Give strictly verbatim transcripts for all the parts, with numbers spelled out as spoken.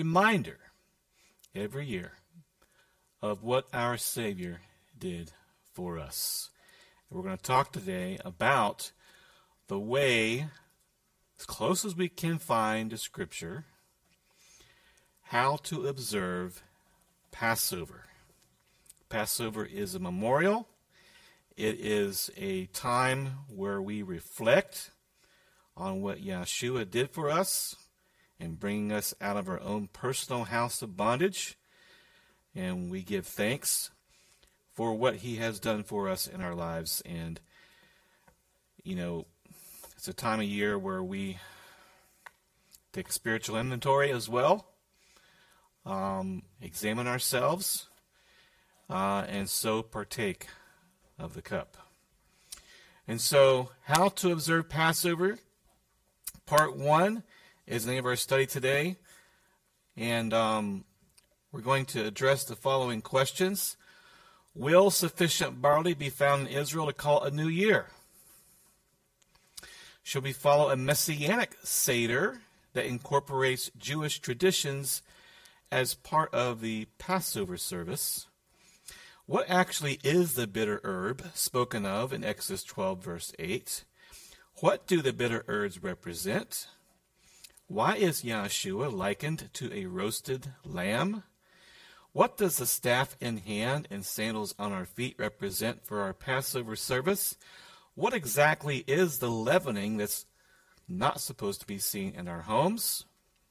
reminder every year of what our Savior did for us. And we're going to talk today about the way, as close as we can find to Scripture, how to observe Passover. Passover is a memorial. It is a time where we reflect on what Yeshua did for us in bringing us out of our own personal house of bondage. And we give thanks for what he has done for us in our lives. And, you know, it's a time of year where we take a spiritual inventory as well, um, examine ourselves, uh, and so partake of the cup. And so, how to observe Passover, part one, is the name of our study today. And um, we're going to address the following questions. Will sufficient barley be found in Israel to call a new year? Should we follow a messianic Seder that incorporates Jewish traditions as part of the Passover service? What actually is the bitter herb spoken of in Exodus twelve, verse eight? What do the bitter herbs represent? Why is Yeshua likened to a roasted lamb? What does the staff in hand and sandals on our feet represent for our Passover service? What exactly is the leavening that's not supposed to be seen in our homes?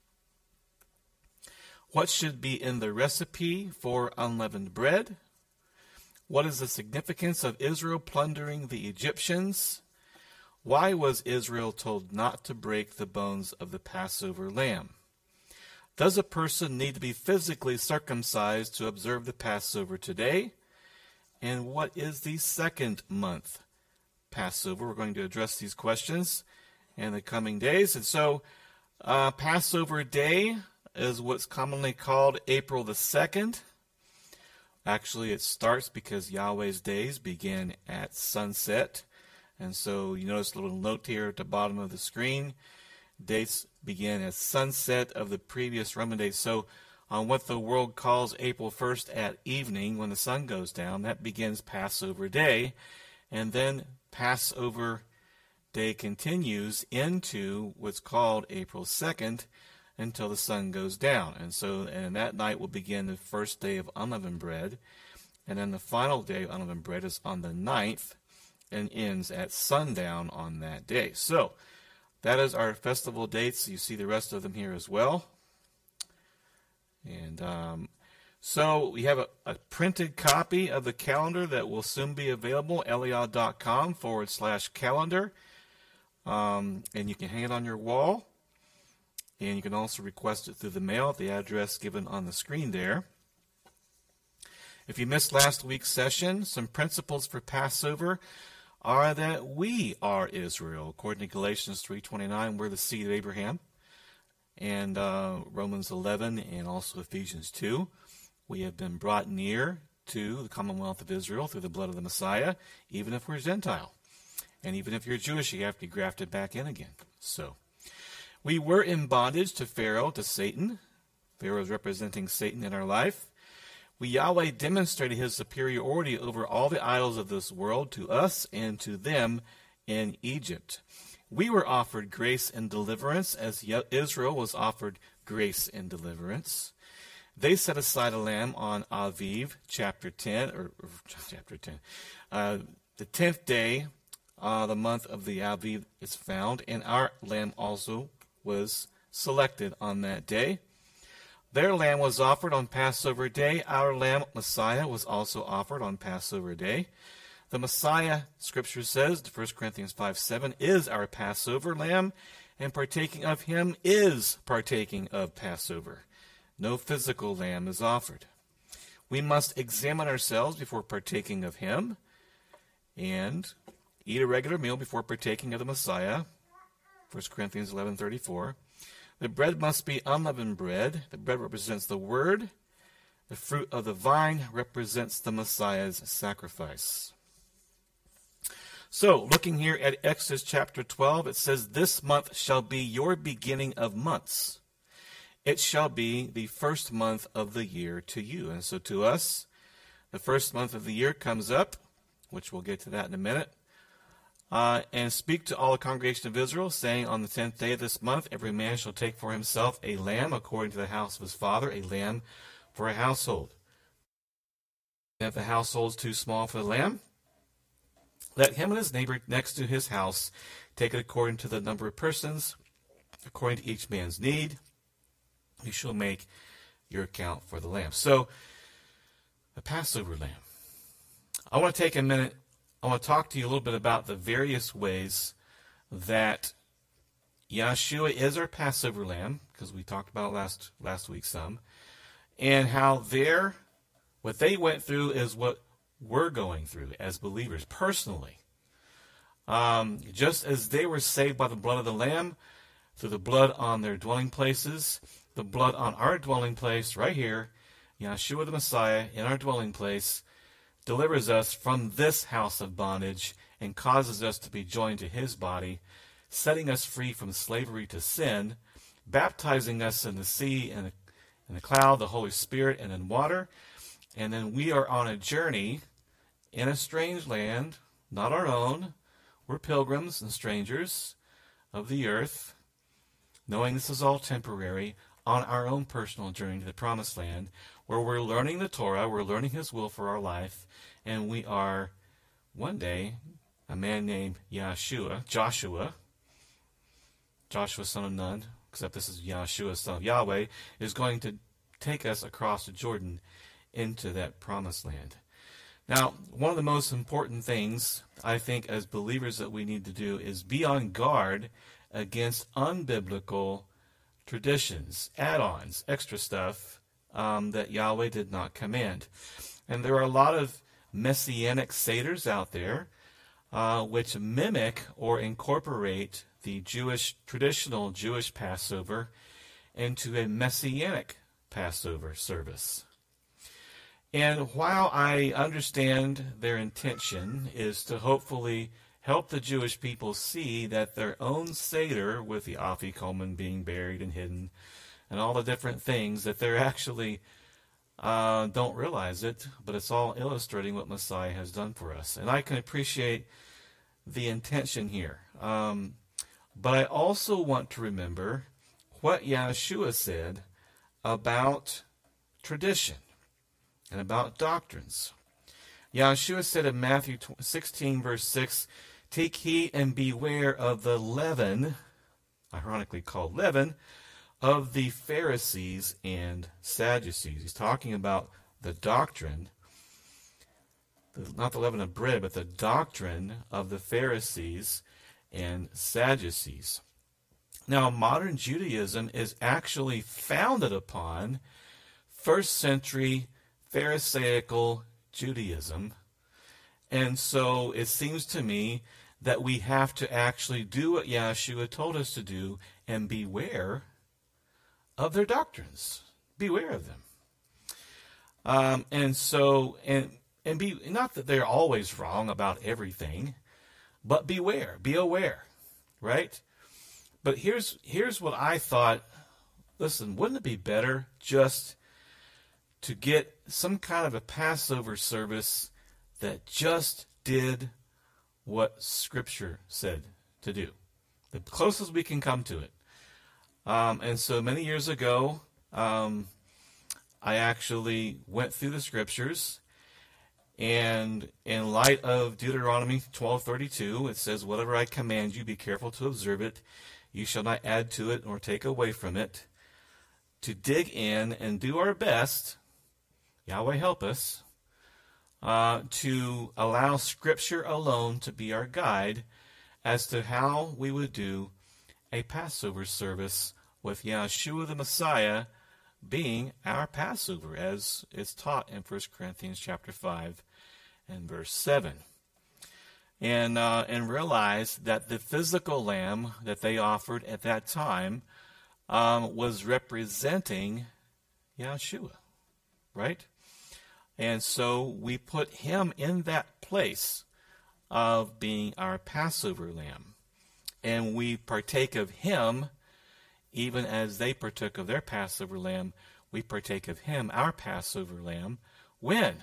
What should be in the recipe for unleavened bread? What is the significance of Israel plundering the Egyptians? Why was Israel told not to break the bones of the Passover lamb? Does a person need to be physically circumcised to observe the Passover today? And what is the second month Passover? We're going to address these questions in the coming days. And so, uh, Passover Day is what's commonly called April the second. Actually, it starts because Yahweh's days begin at sunset. And so you notice a little note here at the bottom of the screen. Dates begin at sunset of the previous Roman days. So on what the world calls April first at evening, when the sun goes down, that begins Passover Day. And then Passover Day continues into what's called April second until the sun goes down. And so and that night will begin the first day of unleavened bread. And then the final day of unleavened bread is on the ninth and ends at sundown on that day. So that is our festival dates. You see the rest of them here as well. And um, so we have a, a printed copy of the calendar that will soon be available, eliod.com forward slash calendar. Um, and you can hang it on your wall. And you can also request it through the mail at the address given on the screen there. If you missed last week's session, some principles for Passover are that we are Israel. According to Galatians three twenty-nine, we're the seed of Abraham. And uh, Romans eleven and also Ephesians two, we have been brought near to the commonwealth of Israel through the blood of the Messiah, even if we're Gentile. And even if you're Jewish, you have to be grafted back in again. So we were in bondage to Pharaoh, to Satan. Pharaoh is representing Satan in our life. We, Yahweh, demonstrated his superiority over all the idols of this world to us and to them in Egypt. We were offered grace and deliverance as Israel was offered grace and deliverance. They set aside a lamb on Aviv, chapter ten, or, or chapter ten, uh, the tenth day, uh, the month of the Aviv is found, and our lamb also was selected on that day. Their lamb was offered on Passover Day. Our lamb, Messiah, was also offered on Passover Day. The Messiah, Scripture says, First Corinthians five seven, is our Passover lamb, and partaking of him is partaking of Passover. No physical lamb is offered. We must examine ourselves before partaking of him, and eat a regular meal before partaking of the Messiah. First Corinthians eleven thirty-four. The bread must be unleavened bread. The bread represents the Word. The fruit of the vine represents the Messiah's sacrifice. So, looking here at Exodus chapter twelve, it says, "This month shall be your beginning of months. it shall be the first month of the year to you. And so to us, the first month of the year comes up, which we'll get to that in a minute. Uh, and speak to all the congregation of Israel, saying, on the tenth day of this month, every man shall take for himself a lamb according to the house of his father, a lamb for a household. And if the household is too small for the lamb, let him and his neighbor next to his house take it according to the number of persons, according to each man's need. You shall make your account for the lamb. So, the Passover lamb. I want to take a minute. I want to talk to you a little bit about the various ways that Yahshua is our Passover lamb, because we talked about last last week some, and how their what they went through is what we're going through as believers personally. Um, just as they were saved by the blood of the Lamb, through the blood on their dwelling places, the blood on our dwelling place right here, Yahshua the Messiah in our dwelling place, delivers us from this house of bondage and causes us to be joined to his body, setting us free from slavery to sin, baptizing us in the sea and in the cloud, the Holy Spirit, and in water. And then we are on a journey in a strange land, not our own. We're pilgrims and strangers of the earth, knowing this is all temporary, on our own personal journey to the promised land, where we're learning the Torah, we're learning his will for our life, and we are, one day, a man named Yahshua, Joshua, Joshua son of Nun, except this is Yahshua son of Yahweh, is going to take us across the Jordan into that promised land. Now, one of the most important things, I think, as believers that we need to do is be on guard against unbiblical traditions, add-ons, extra stuff um, that Yahweh did not command. And there are a lot of messianic seders out there uh, which mimic or incorporate the Jewish, traditional Jewish Passover into a messianic Passover service. And while I understand their intention is to hopefully help the Jewish people see that their own Seder, with the Afikomen being buried and hidden, and all the different things, that they're actually uh, don't realize it, but it's all illustrating what Messiah has done for us. And I can appreciate the intention here. Um, but I also want to remember what Yahshua said about tradition and about doctrines. Yahshua said in Matthew sixteen, verse six, "Take heed and beware of the leaven," ironically called leaven, "of the Pharisees and Sadducees." He's talking about the doctrine, not the leaven of bread, but the doctrine of the Pharisees and Sadducees. Now, modern Judaism is actually founded upon first century Pharisaical Judaism. And so it seems to me that we have to actually do what Yahshua told us to do and beware of their doctrines. Beware of them. Um, and so, and and be not that they're always wrong about everything, but beware, be aware, right? But here's here's what I thought. Listen, wouldn't it be better just to get some kind of a Passover service that just did what Scripture said to do? The closest we can come to it. Um, and so many years ago, um, I actually went through the Scriptures, and in light of Deuteronomy twelve thirty-two, it says, "Whatever I command you, be careful to observe it. You shall not add to it or take away from it." To dig in and do our best, Yahweh help us, uh, to allow Scripture alone to be our guide as to how we would do a Passover service with Yahshua the Messiah being our Passover, as is taught in First Corinthians chapter five and verse seven. And, uh, and realize that the physical lamb that they offered at that time um, was representing Yahshua, right? And so we put him in that place of being our Passover lamb. And we partake of him even as they partook of their Passover lamb, we partake of him, our Passover lamb. When?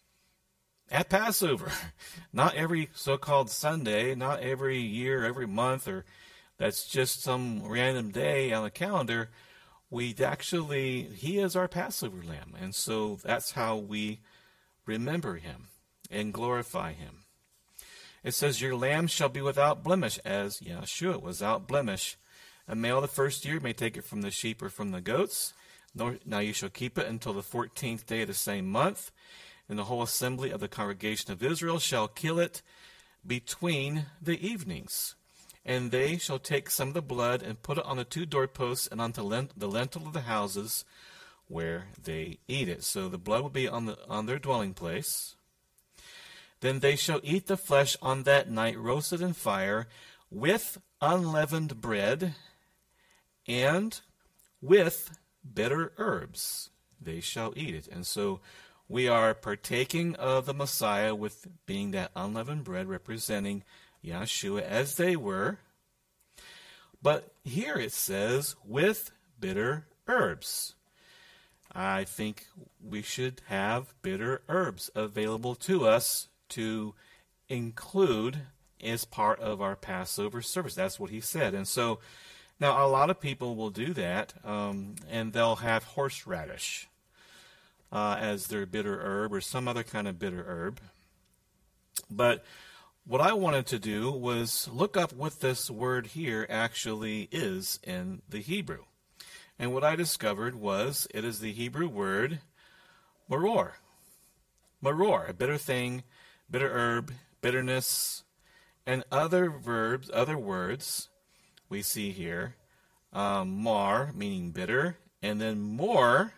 At Passover. Not every so-called Sunday, not every year, every month, or that's just some random day on the calendar. We actually, he is our Passover lamb. And so that's how we remember him and glorify him. It says, your lamb shall be without blemish, as Yeshua was without blemish. A male the first year may take it from the sheep or from the goats. Now you shall keep it until the fourteenth day of the same month. And the whole assembly of the congregation of Israel shall kill it between the evenings. And they shall take some of the blood and put it on the two doorposts and on the lintel of the houses where they eat it. So the blood will be on the on their dwelling place. Then they shall eat the flesh on that night, roasted in fire, with unleavened bread and with bitter herbs. They shall eat it. And so we are partaking of the Messiah with being that unleavened bread representing Yeshua as they were. But here it says, with bitter herbs. I think we should have bitter herbs available to us to include as part of our Passover service. That's what he said. And so now a lot of people will do that, um, and they'll have horseradish uh, as their bitter herb or some other kind of bitter herb. But what I wanted to do was look up what this word here actually is in the Hebrew. And what I discovered was it is the Hebrew word maror. Maror, a bitter thing, bitter herb, bitterness, and other verbs, other words we see here. Um, mar, meaning bitter, and then mor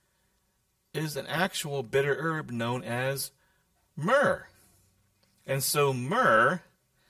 is an actual bitter herb known as myrrh. And so myrrh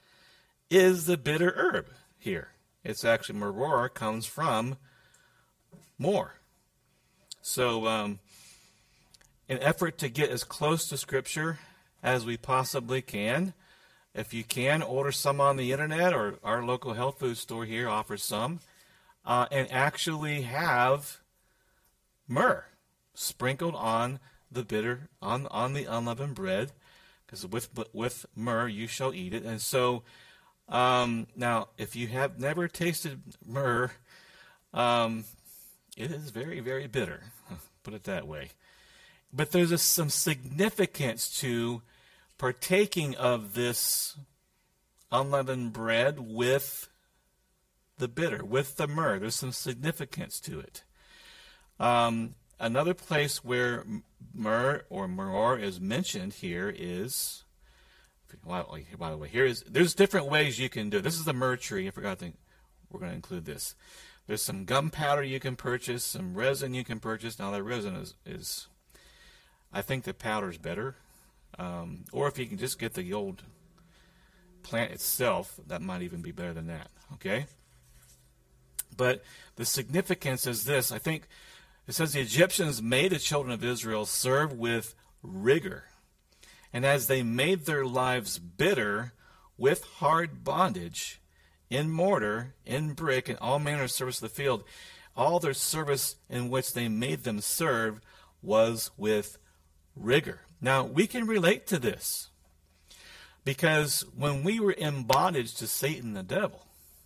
is the bitter herb here. It's actually, maror comes from more. So, um, in effort to get as close to Scripture as we possibly can, if you can, order some on the internet, or our local health food store here offers some, uh, and actually have myrrh sprinkled on the bitter, on, on the unleavened bread, because with with myrrh you shall eat it. And so, um, now, if you have never tasted myrrh, um, it is very, very bitter, put it that way. But there's a, some significance to partaking of this unleavened bread with the bitter, with the myrrh. There's some significance to it. Um, another place where myrrh or maror is mentioned here is, by the way, here is, there's different ways you can do it. This is the myrrh tree. I forgot to, we're going to include this. There's some gunpowder you can purchase, some resin you can purchase. Now, that resin is, is I think the powder is better. Um, or if you can just get the old plant itself, that might even be better than that. Okay? But the significance is this. I think it says the Egyptians made the children of Israel serve with rigor. And as they made their lives bitter with hard bondage, in mortar, in brick, and all manner of service of the field, all their service in which they made them serve was with rigor. Now, we can relate to this, because when we were in bondage to Satan the devil,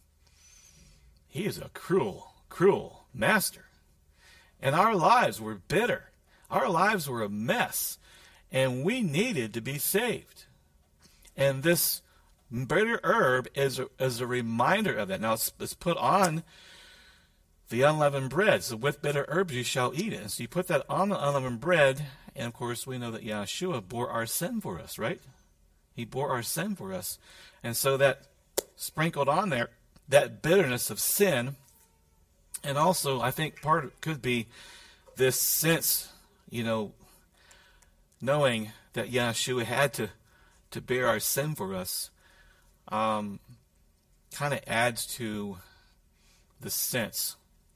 he is a cruel, cruel master. And our lives were bitter. Our lives were a mess, and we needed to be saved. And this bitter herb is a, is a reminder of that. Now, it's, it's put on the unleavened bread. So with bitter herbs you shall eat it. And so you put that on the unleavened bread, and of course we know that Yeshua bore our sin for us, right? He bore our sin for us. And so that sprinkled on there, that bitterness of sin, and also I think part of it could be this sense, you know, knowing that Yeshua had to, to bear our sin for us, um, kind of adds to the sense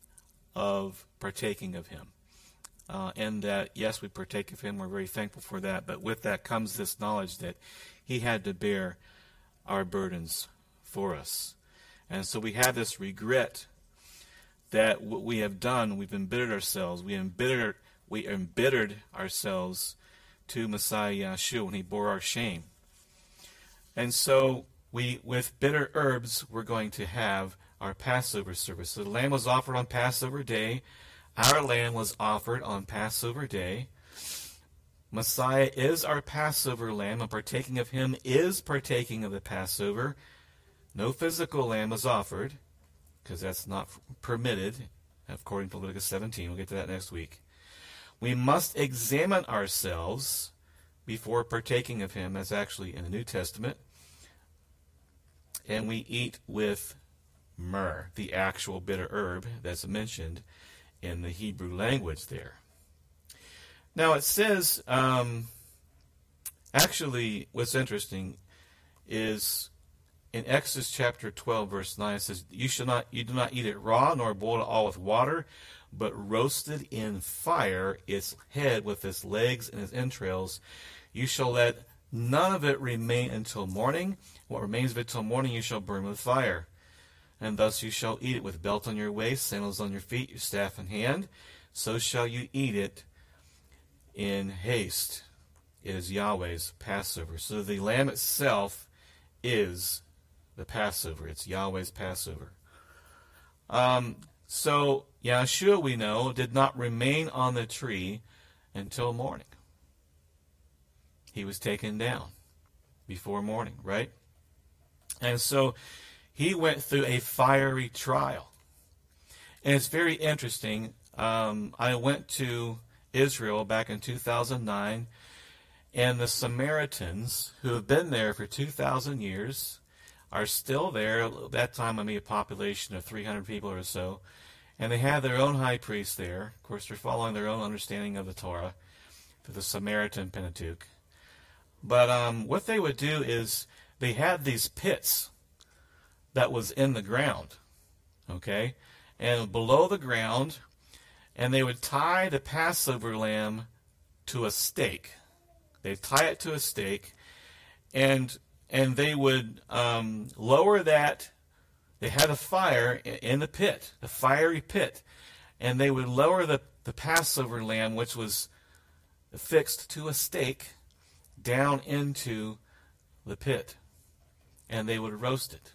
of partaking of him. Uh, and that, yes, we partake of him. We're very thankful for that. But with that comes this knowledge that he had to bear our burdens for us. And so we have this regret that what we have done, we've embittered ourselves. We embittered, we embittered ourselves to Messiah Yahshua when he bore our shame. And so we, with bitter herbs, we're going to have our Passover service. So the lamb was offered on Passover day. Our lamb was offered on Passover day. Messiah is our Passover lamb, and partaking of him is partaking of the Passover. No physical lamb was offered, because that's not permitted, according to Leviticus seventeen. We'll get to that next week. We must examine ourselves before partaking of him. That's actually in the New Testament. And we eat with myrrh, the actual bitter herb that's mentioned in the Hebrew language there. Now it says, um, actually what's interesting is in Exodus chapter twelve, verse nine, it says, You shall not, you do not eat it raw, nor boil it all with water, but roasted in fire, its head with its legs and its entrails. You shall let none of it remain until morning. What remains of it till morning you shall burn with fire. And thus you shall eat it with belt on your waist, sandals on your feet, your staff in hand. So shall you eat it in haste. It is Yahweh's Passover. So the lamb itself is the Passover. It's Yahweh's Passover. Um, so Yahshua, we know, did not remain on the tree until morning. He was taken down before morning, right? And so he went through a fiery trial. And it's very interesting. Um, I went to Israel back in two thousand nine, and the Samaritans, who have been there for two thousand years, are still there. At that time, I mean, a population of three hundred people or so, and they have their own high priest there. Of course, they're following their own understanding of the Torah, through the Samaritan Pentateuch. But um, what they would do is they had these pits that was in the ground, okay, and below the ground, and they would tie the Passover lamb to a stake. They'd tie it to a stake, and and they would um, lower that. They had a fire in the pit, the fiery pit, and they would lower the, the Passover lamb, which was fixed to a stake, down into the pit, and they would roast it.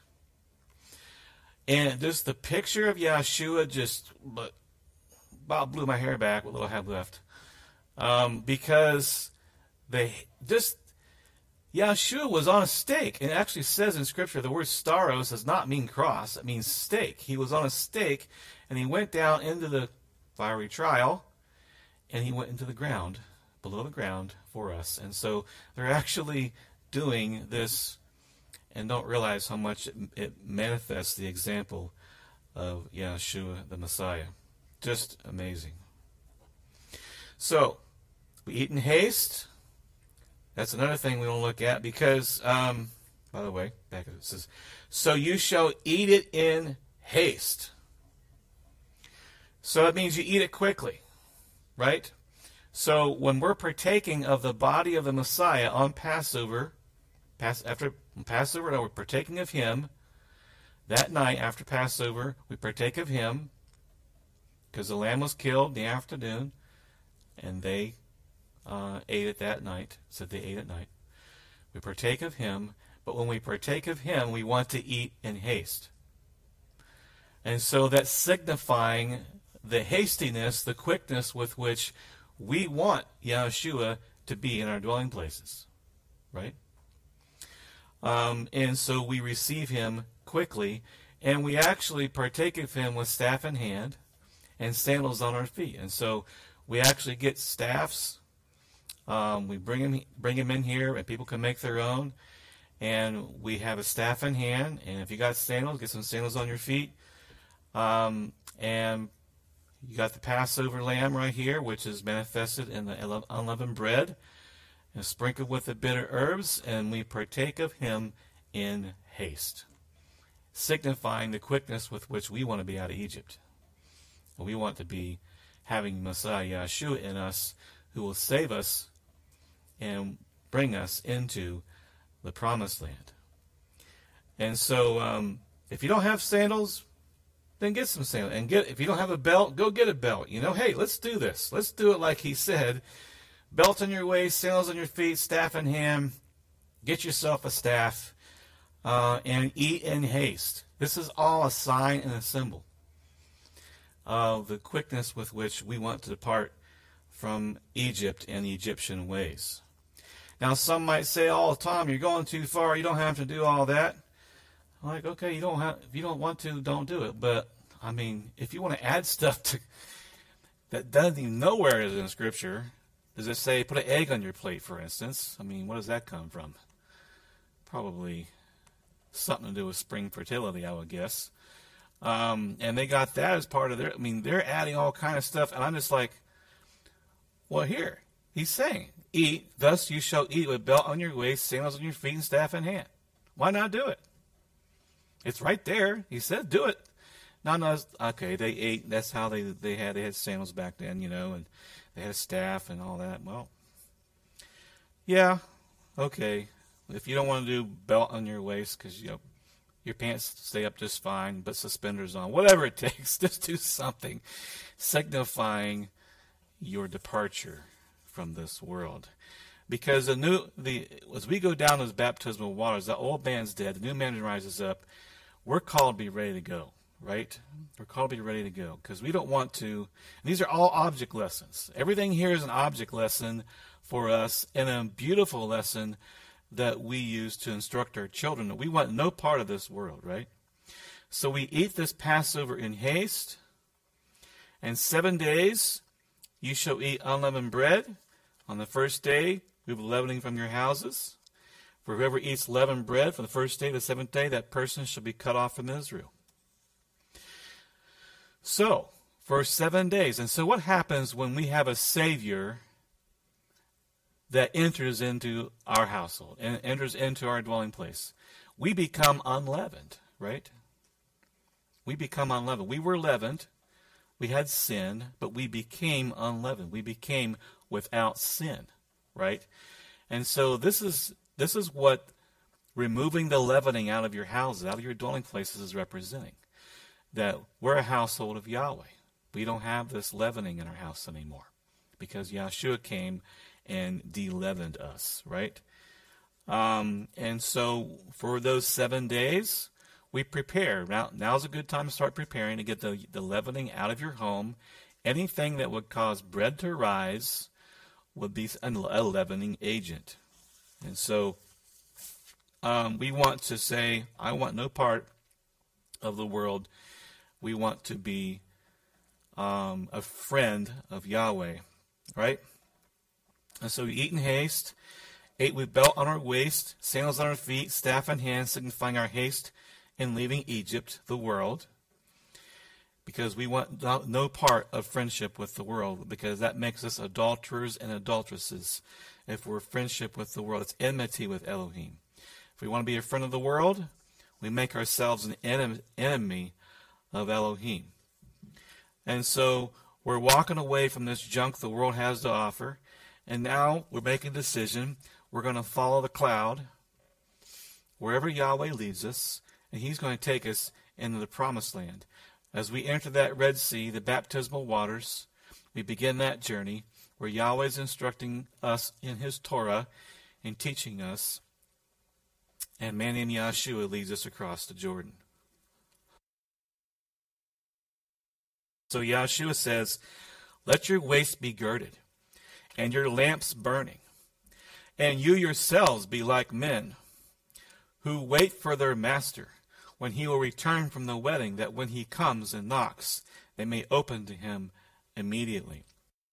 And just the picture of Yahshua just about blew my hair back, what little I have left, um, because they just Yahshua was on a stake. And it actually says in Scripture the word stauros does not mean cross, it means stake. He was on a stake, and he went down into the fiery trial, and he went into the ground, below the ground for us. And so they're actually doing this and don't realize how much it, it manifests the example of Yahshua the Messiah. Just amazing. So, we eat in haste. That's another thing we want to look at because, um, by the way, back it says, so you shall eat it in haste. So that means you eat it quickly, right? So when we're partaking of the body of the Messiah on Passover, pass, after Passover, we're partaking of him. That night after Passover, we partake of him because the lamb was killed in the afternoon, and they uh, ate it that night. Said they ate at night. We partake of him, but when we partake of him, we want to eat in haste. And so that's signifying the hastiness, the quickness with which we want Yahshua to be in our dwelling places, right? Um, and so we receive him quickly, and we actually partake of him with staff in hand and sandals on our feet. And so we actually get staffs. Um, we bring him, bring him in here, and people can make their own. And we have a staff in hand, and if you got sandals, get some sandals on your feet. Um, and you got the Passover lamb right here, which is manifested in the unleavened bread, and sprinkled with the bitter herbs, and we partake of him in haste, signifying the quickness with which we want to be out of Egypt. We want to be having Messiah Yahshua in us, who will save us and bring us into the promised land. And so, um, if you don't have sandals, then get some sandals. And get if you don't have a belt, go get a belt. You know, hey, let's do this. Let's do it like he said. Belt on your waist, sandals on your feet, staff in hand. Get yourself a staff uh, and eat in haste. This is all a sign and a symbol of the quickness with which we want to depart from Egypt and the Egyptian ways. Now, some might say, "Oh, Tom, you're going too far. You don't have to do all that." I'm like, okay, you don't have. If you don't want to, don't do it. But I mean, if you want to add stuff to that doesn't even know where it is in Scripture, does it say put an egg on your plate, for instance? I mean, what does that come from? Probably something to do with spring fertility, I would guess. Um, and they got that as part of their. I mean, they're adding all kind of stuff, and I'm just like, well, here he's saying, "Eat, thus you shall eat with belt on your waist, sandals on your feet, and staff in hand." Why not do it? It's right there. He said, "Do it." No, no, okay. They ate. That's how they they had they had sandals back then, you know, and they had a staff and all that. Well, yeah, okay. If you don't want to do belt on your waist because you know your pants stay up just fine, but suspenders on, whatever it takes, just do something signifying your departure from this world. Because the new the as we go down those baptismal waters, the old man's dead, the new man rises up. We're called to be ready to go, right? We're called to be ready to go because we don't want to. These are all object lessons. Everything here is an object lesson for us and a beautiful lesson that we use to instruct our children. We want no part of this world, right? So we eat this Passover in haste, and seven days you shall eat unleavened bread. On the first day, remove leavening from your houses. For whoever eats leavened bread from the first day to the seventh day, that person shall be cut off from Israel. So, for seven days. And so what happens when we have a Savior that enters into our household and enters into our dwelling place? We become unleavened, right? We become unleavened. We were leavened. We had sin, but we became unleavened. We became without sin, right? And so this is this is what removing the leavening out of your houses, out of your dwelling places is representing. That we're a household of Yahweh. We don't have this leavening in our house anymore because Yahshua came and de-leavened us, right? Um, and so for those seven days, we prepare. Now, now's a good time to start preparing to get the, the leavening out of your home. Anything that would cause bread to rise would be a leavening agent. And so um, we want to say, I want no part of the world. We want to be um, a friend of Yahweh, right? And so we eat in haste, ate with belt on our waist, sandals on our feet, staff in hand, signifying our haste in leaving Egypt, the world, because we want no part of friendship with the world, because that makes us adulterers and adulteresses. If we're friendship with the world, it's enmity with Elohim. If we want to be a friend of the world, we make ourselves an enemy of Elohim. And so we're walking away from this junk the world has to offer, and now we're making a decision. We're going to follow the cloud wherever Yahweh leads us, and he's going to take us into the promised land. As we enter that Red Sea, the baptismal waters, we begin that journey where Yahweh is instructing us in his Torah and teaching us, and man named Yahshua leads us across the Jordan. So Yahshua says, let your waist be girded, and your lamps burning, and you yourselves be like men who wait for their master when he will return from the wedding, that when he comes and knocks, they may open to him immediately.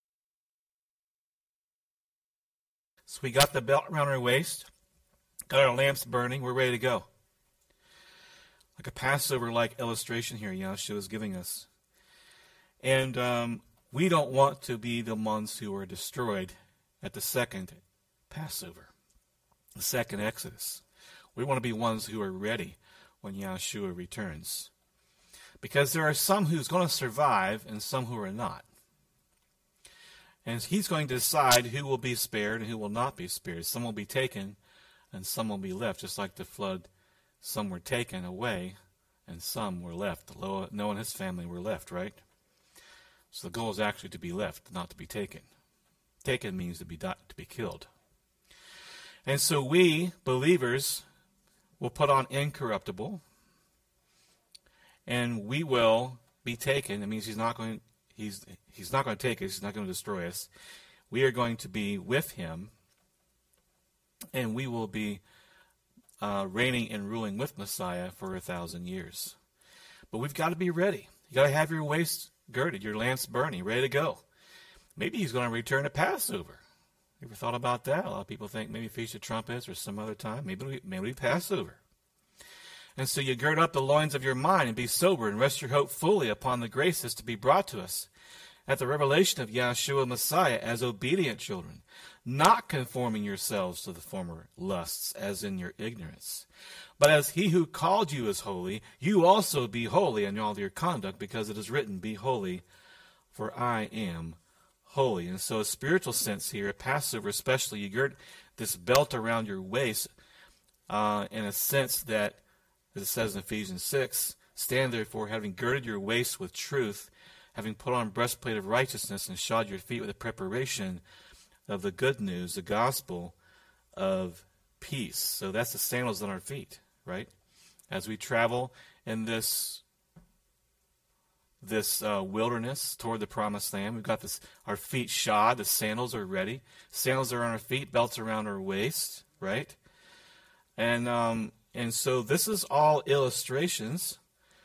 So we got the belt around our waist, got our lamps burning, we're ready to go. Like a Passover-like illustration here Yahshua is giving us. And um, we don't want to be the ones who are destroyed at the second Passover, the second Exodus. We want to be ones who are ready when Yahshua returns. Because there are some who's going to survive and some who are not. And he's going to decide who will be spared and who will not be spared. Some will be taken and some will be left. Just like the flood, some were taken away and some were left. Noah and his family were left, right? So the goal is actually to be left, not to be taken. Taken means to be di- to be killed. And so we, believers, will put on incorruptible, and we will be taken. It means he's not going he's he's not going to take us, he's not going to destroy us. We are going to be with him, and we will be uh, reigning and ruling with Messiah for a thousand years. But we've got to be ready. You got to have your waist girded, your lamps burning, ready to go. Maybe he's going to return at Passover. You ever thought about that? A lot of people think maybe Feast of Trumpets or some other time. Maybe we, maybe we Passover. And so you gird up the loins of your mind and be sober and rest your hope fully upon the graces to be brought to us at the revelation of Yahshua Messiah as obedient children, not conforming yourselves to the former lusts as in your ignorance. But as he who called you is holy, you also be holy in all your conduct, because it is written, be holy, for I am holy. And so a spiritual sense here, at Passover especially, you gird this belt around your waist uh, in a sense that, as it says in Ephesians six, stand therefore having girded your waist with truth, having put on breastplate of righteousness, and shod your feet with the preparation of the good news, the gospel of peace. So that's the sandals on our feet, right? As we travel in this this uh, wilderness toward the promised land, we've got this our feet shod, the sandals are ready. Sandals are on our feet, belts around our waist, right? And um, and so this is all illustrations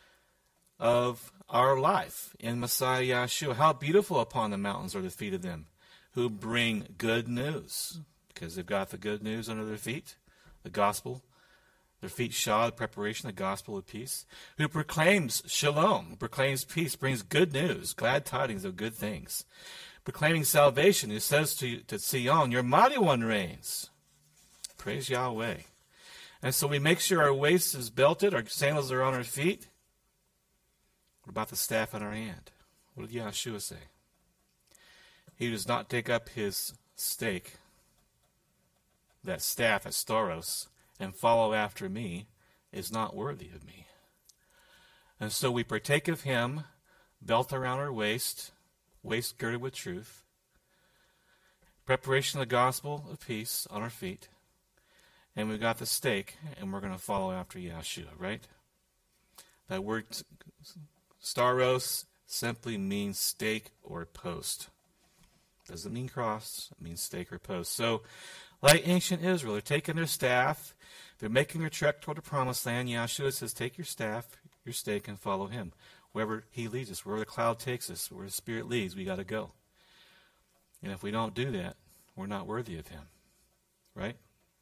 of our life in Messiah Yahshua. How beautiful upon the mountains are the feet of them who bring good news, because they've got the good news under their feet, the gospel. Their feet shod, preparation, the gospel of peace. Who proclaims shalom, proclaims peace, brings good news, glad tidings of good things. Proclaiming salvation, who says to, to Sion, your mighty one reigns. Praise Yahweh. And so we make sure our waist is belted, our sandals are on our feet. What about the staff in our hand? What did Yahshua say? He does not take up his stake, that staff at Stauros, and follow after me, is not worthy of me. And so we partake of him, belt around our waist, waist girded with truth, preparation of the gospel of peace on our feet, and we've got the stake, and we're going to follow after Yahshua, right? That word Stauros simply means stake or post. Doesn't mean cross, it means stake or post. So, like ancient Israel, they're taking their staff, they're making their trek toward the promised land. Yahshua says, take your staff, your stake, and follow him. Wherever he leads us, wherever the cloud takes us, where the Spirit leads, we got to go. And if we don't do that, we're not worthy of him, right?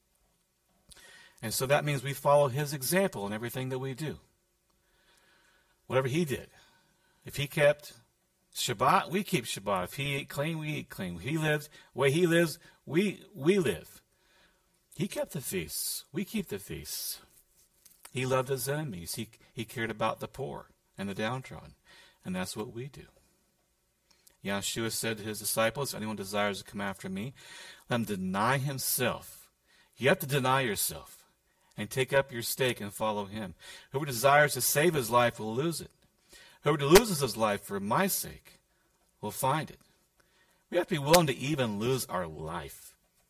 And so that means we follow his example in everything that we do. Whatever he did. If he kept Shabbat, we keep Shabbat. If he ate clean, we eat clean. If he lived the way he lives, we we live. He kept the feasts. We keep the feasts. He loved his enemies. He he cared about the poor and the downtrodden. And that's what we do. Yahshua said to his disciples, if anyone desires to come after me, let him deny himself. You have to deny yourself and take up your stake and follow him. Whoever desires to save his life will lose it. Whoever loses his life for my sake will find it. We have to be willing to even lose our life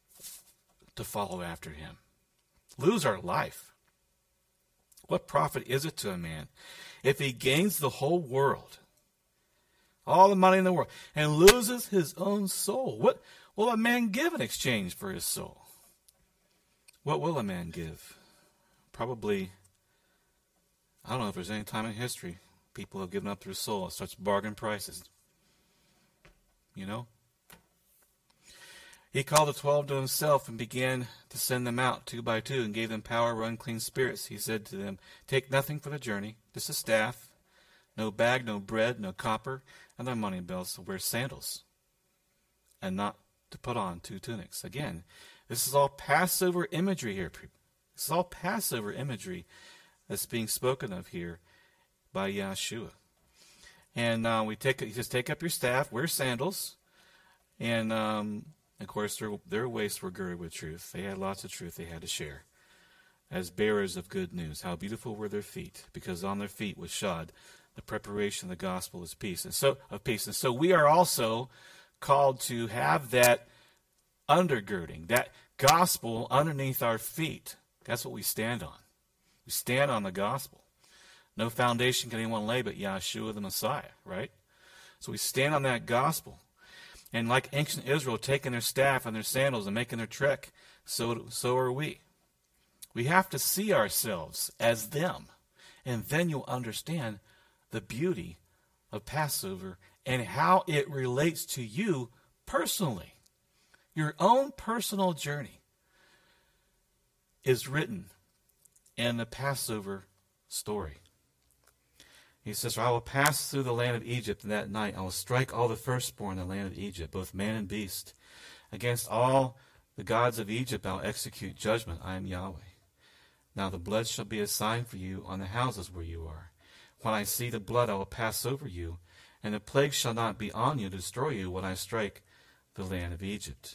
to follow after him. Lose our life. What profit is it to a man if he gains the whole world, all the money in the world, and loses his own soul? What will a man give in exchange for his soul? What will a man give? Probably, I don't know if there's any time in history people have given up their soul at such bargain prices. You know? He called the twelve to himself and began to send them out two by two and gave them power over unclean spirits. He said to them, take nothing for the journey, just a staff, no bag, no bread, no copper, and their money belts. Wear sandals and not to put on two tunics. Again, this is all Passover imagery here. This is all Passover imagery that's being spoken of here by Yahshua. And uh, we take, he says, take up your staff, wear sandals, and um, of course their, their waists were girded with truth. They had lots of truth they had to share. as bearers of good news. How beautiful were their feet, because on their feet was shod the preparation of the gospel of peace. And so of peace. And so we are also called to have that undergirding, that gospel underneath our feet. That's what we stand on. We stand on the gospel. No foundation can anyone lay but Yahshua the Messiah, right? So we stand on that gospel. And like ancient Israel, taking their staff and their sandals and making their trek, so, so are we. We have to see ourselves as them. And then you'll understand the beauty of Passover and how it relates to you personally. Your own personal journey is written in the Passover story. He says, "For I will pass through the land of Egypt in that night. I will strike all the firstborn in the land of Egypt, both man and beast. Against all the gods of Egypt I will execute judgment. I am Yahweh. Now the blood shall be a sign for you on the houses where you are. When I see the blood, I will pass over you, and the plague shall not be on you to destroy you when I strike the land of Egypt.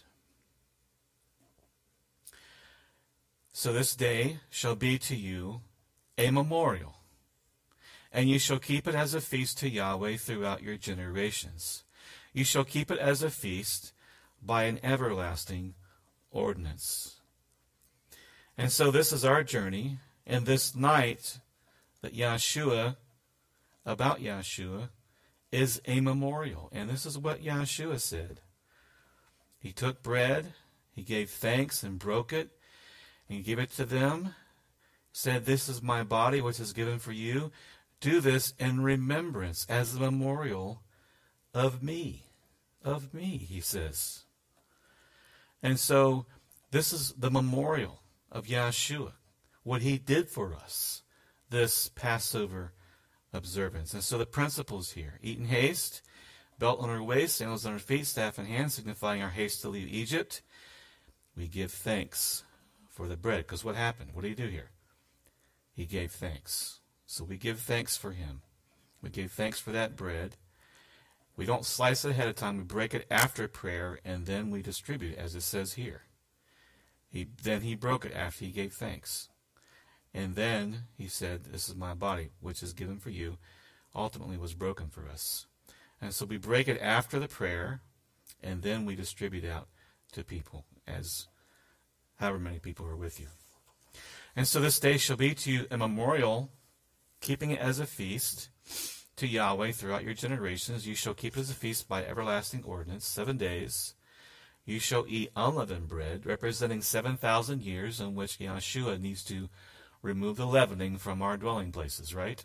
So this day shall be to you a memorial, and you shall keep it as a feast to Yahweh throughout your generations. You shall keep it as a feast by an everlasting ordinance." And so this is our journey, and this night that Yahshua, about Yahshua, is a memorial. And this is what Yahshua said. He took bread, he gave thanks and broke it, and he gave it to them, said, "This is my body which is given for you. Do this in remembrance as a memorial of me." Of me, he says. And so this is the memorial of Yahshua, what he did for us, this Passover observance. And so the principles here: eat in haste, belt on our waist, sandals on our feet, staff in hand, signifying our haste to leave Egypt. We give thanks for the bread. Because what happened? What did he do here? He gave thanks. So we give thanks for him. We give thanks for that bread. We don't slice it ahead of time. We break it after prayer, and then we distribute it, as it says here. He, then he broke it after he gave thanks. And then he said, "This is my body, which is given for you," ultimately was broken for us. And so we break it after the prayer, and then we distribute out to people, as however many people are with you. And so this day shall be to you a memorial, keeping it as a feast to Yahweh throughout your generations. You shall keep it as a feast by everlasting ordinance, seven days. You shall eat unleavened bread, representing seven thousand years in which Yahshua needs to remove the leavening from our dwelling places, right?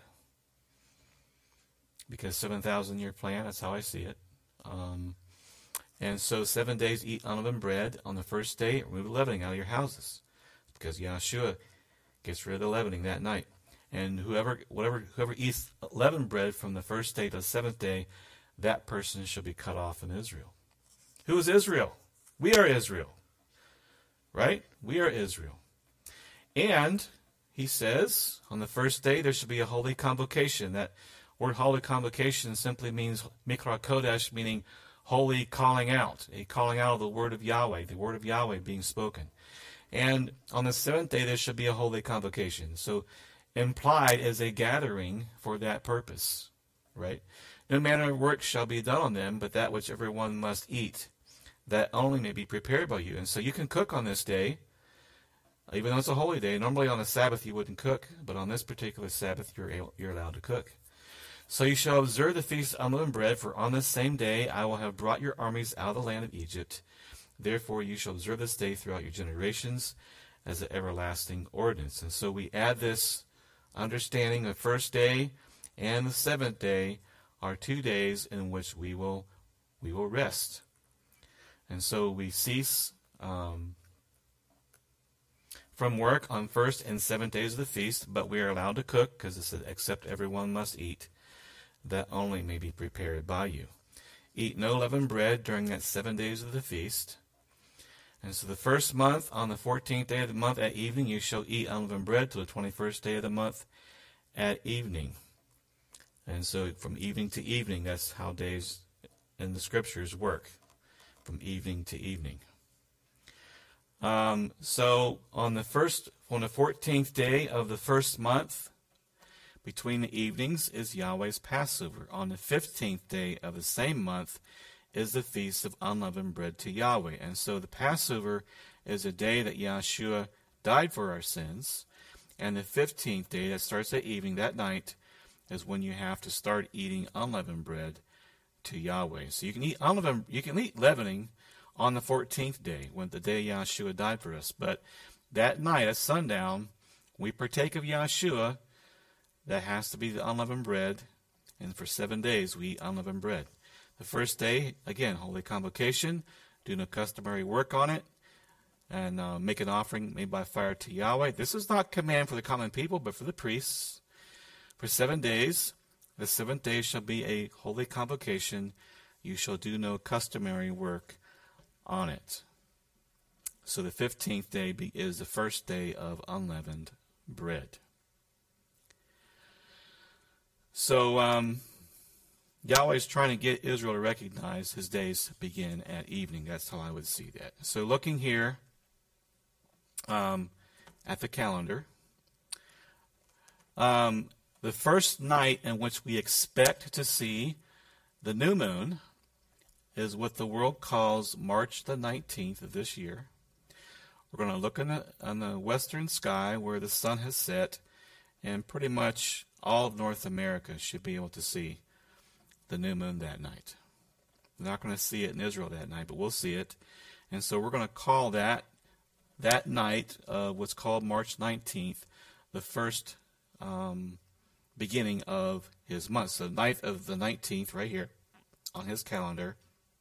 Because seven thousand year plan, that's how I see it. Um, and so seven days eat unleavened bread. On the first day, remove the leavening out of your houses, because Yahshua gets rid of the leavening that night. And whoever, whatever, whoever eats leavened bread from the first day to the seventh day, that person shall be cut off in Israel. Who is Israel? We are Israel, right? We are Israel. And he says, on the first day there should be a holy convocation. That word holy convocation simply means Mikra Kodesh, meaning holy calling out, a calling out of the word of Yahweh, the word of Yahweh being spoken. And on the seventh day there should be a holy convocation. So implied is a gathering for that purpose, right? No manner of work shall be done on them, but that which everyone must eat, that only may be prepared by you. And so you can cook on this day, even though it's a holy day. Normally on a Sabbath you wouldn't cook, but on this particular Sabbath you're able, you're allowed to cook. So you shall observe the feast of unleavened bread, for on this same day I will have brought your armies out of the land of Egypt. Therefore you shall observe this day throughout your generations as an everlasting ordinance. And so we add this understanding: the first day and the seventh day are two days in which we will we will rest. And so we cease um, from work on first and seventh days of the feast, but we are allowed to cook, because it says, "Except everyone must eat, that only may be prepared by you." Eat no leavened bread during that seven days of the feast. And so the first month, on the fourteenth day of the month at evening, you shall eat unleavened bread till the twenty-first day of the month at evening. And so from evening to evening, that's how days in the scriptures work, from evening to evening. Um, so on the first, on the fourteenth day of the first month, between the evenings, is Yahweh's Passover. On the fifteenth day of the same month is the Feast of Unleavened Bread to Yahweh. And so the Passover is a day that Yahshua died for our sins. And the fifteenth day, that starts at evening, that night, is when you have to start eating unleavened bread to Yahweh. So you can eat unleavened, you can eat leavening on the fourteenth day, when the day Yahshua died for us. But that night at sundown, we partake of Yahshua. That has to be the unleavened bread. And for seven days, we eat unleavened bread. The first day, again, Holy Convocation, do no customary work on it, and uh, make an offering made by fire to Yahweh. This is not command for the common people, but for the priests. For seven days, the seventh day shall be a holy convocation. You shall do no customary work on it. So the fifteenth day be, is the first day of unleavened bread. So um, Yahweh is trying to get Israel to recognize his days begin at evening. That's how I would see that. So looking here um, at the calendar, um, the first night in which we expect to see the new moon is what the world calls March the nineteenth of this year. We're going to look in the, on the western sky where the sun has set, and pretty much all of North America should be able to see the new moon that night. We're not going to see it in Israel that night, but we'll see it. And so we're going to call that that night, uh, what's called March nineteenth, the first um, beginning of his month. So the night of the nineteenth right here on his calendar.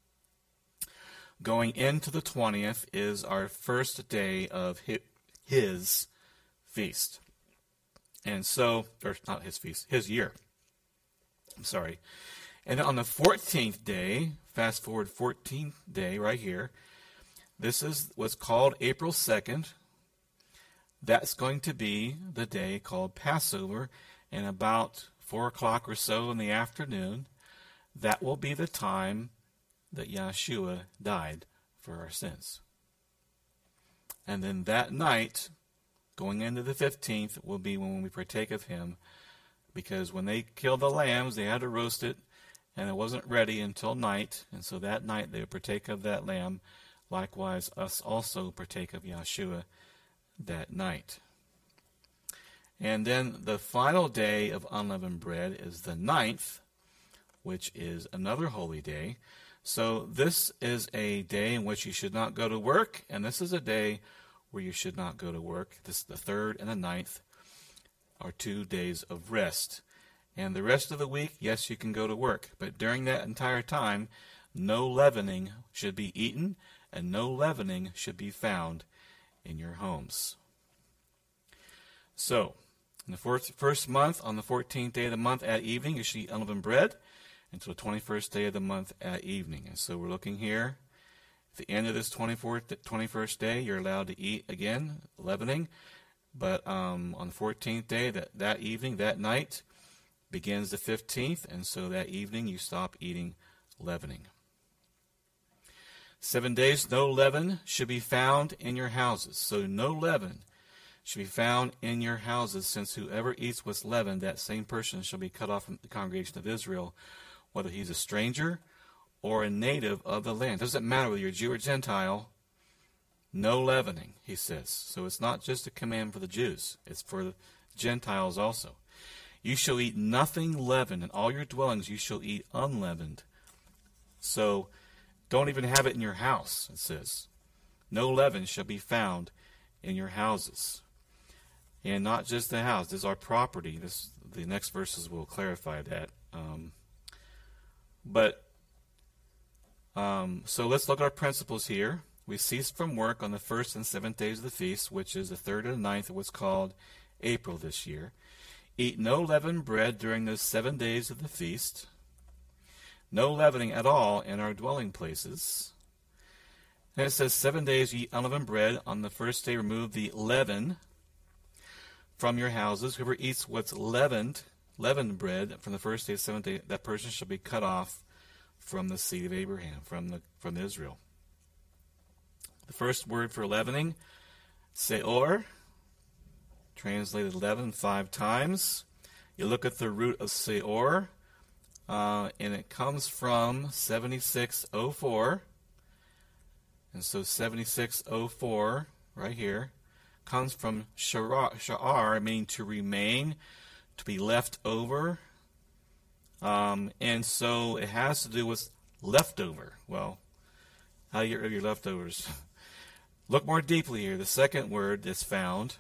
Going into the twentieth is our first day of his feast. And so, or not his feast, his year. I'm sorry. And on the fourteenth day, fast forward fourteenth day right here, this is what's called April second. That's going to be the day called Passover, and about four o'clock or so in the afternoon, that will be the time that Yahshua died for our sins. And then that night, going into the fifteenth, will be when we partake of him, because when they killed the lambs, they had to roast it, and it wasn't ready until night, and so that night they would partake of that lamb. Likewise, us also partake of Yahshua that night. And then the final day of unleavened bread is the ninth, which is another holy day. So this is a day in which you should not go to work, and this is a day where you should not go to work. This is the third and the ninth are two days of rest. And the rest of the week, yes, you can go to work, but during that entire time, no leavening should be eaten, and no leavening should be found in your homes. So, in the fourth, first month, on the fourteenth day of the month at evening, you should eat unleavened bread until the twenty-first day of the month at evening. And so we're looking here. At the end of this twenty-fourth, twenty-first day, you're allowed to eat again, leavening. But um, on the fourteenth day, that, that evening, that night, begins the fifteenth. And so that evening, you stop eating leavening. Seven days, no leaven should be found in your houses. So no leaven should be found in your houses, since whoever eats what's leavened, that same person shall be cut off from the congregation of Israel, whether he's a stranger or a native of the land. It doesn't matter whether you're Jew or Gentile. No leavening, he says. So it's not just a command for the Jews. It's for the Gentiles also. You shall eat nothing leavened. In all your dwellings you shall eat unleavened. So don't even have it in your house, it says. No leaven shall be found in your houses. And not just the house. This is our property. This, the next verses will clarify that. Um, but, um, so let's look at our principles here. We cease from work on the first and seventh days of the feast, which is the third and the ninth of what's called April this year. Eat no leavened bread during those seven days of the feast. No leavening at all in our dwelling places. And it says seven days you eat unleavened bread. On the first day remove the leaven from your houses. Whoever eats what's leavened, leavened bread from the first day, seventh day, that person shall be cut off from the seed of Abraham, from the from Israel. The first word for leavening, seor, translated leaven five times. You look at the root of seor, uh, and it comes from seventy-six oh four. And so seventy-six oh four, right here, comes from sha'ar, sha'ar, meaning to remain, to be left over. Um, and so it has to do with leftover. Well, how do you get rid of your leftovers? Look more deeply here. The second word that's found,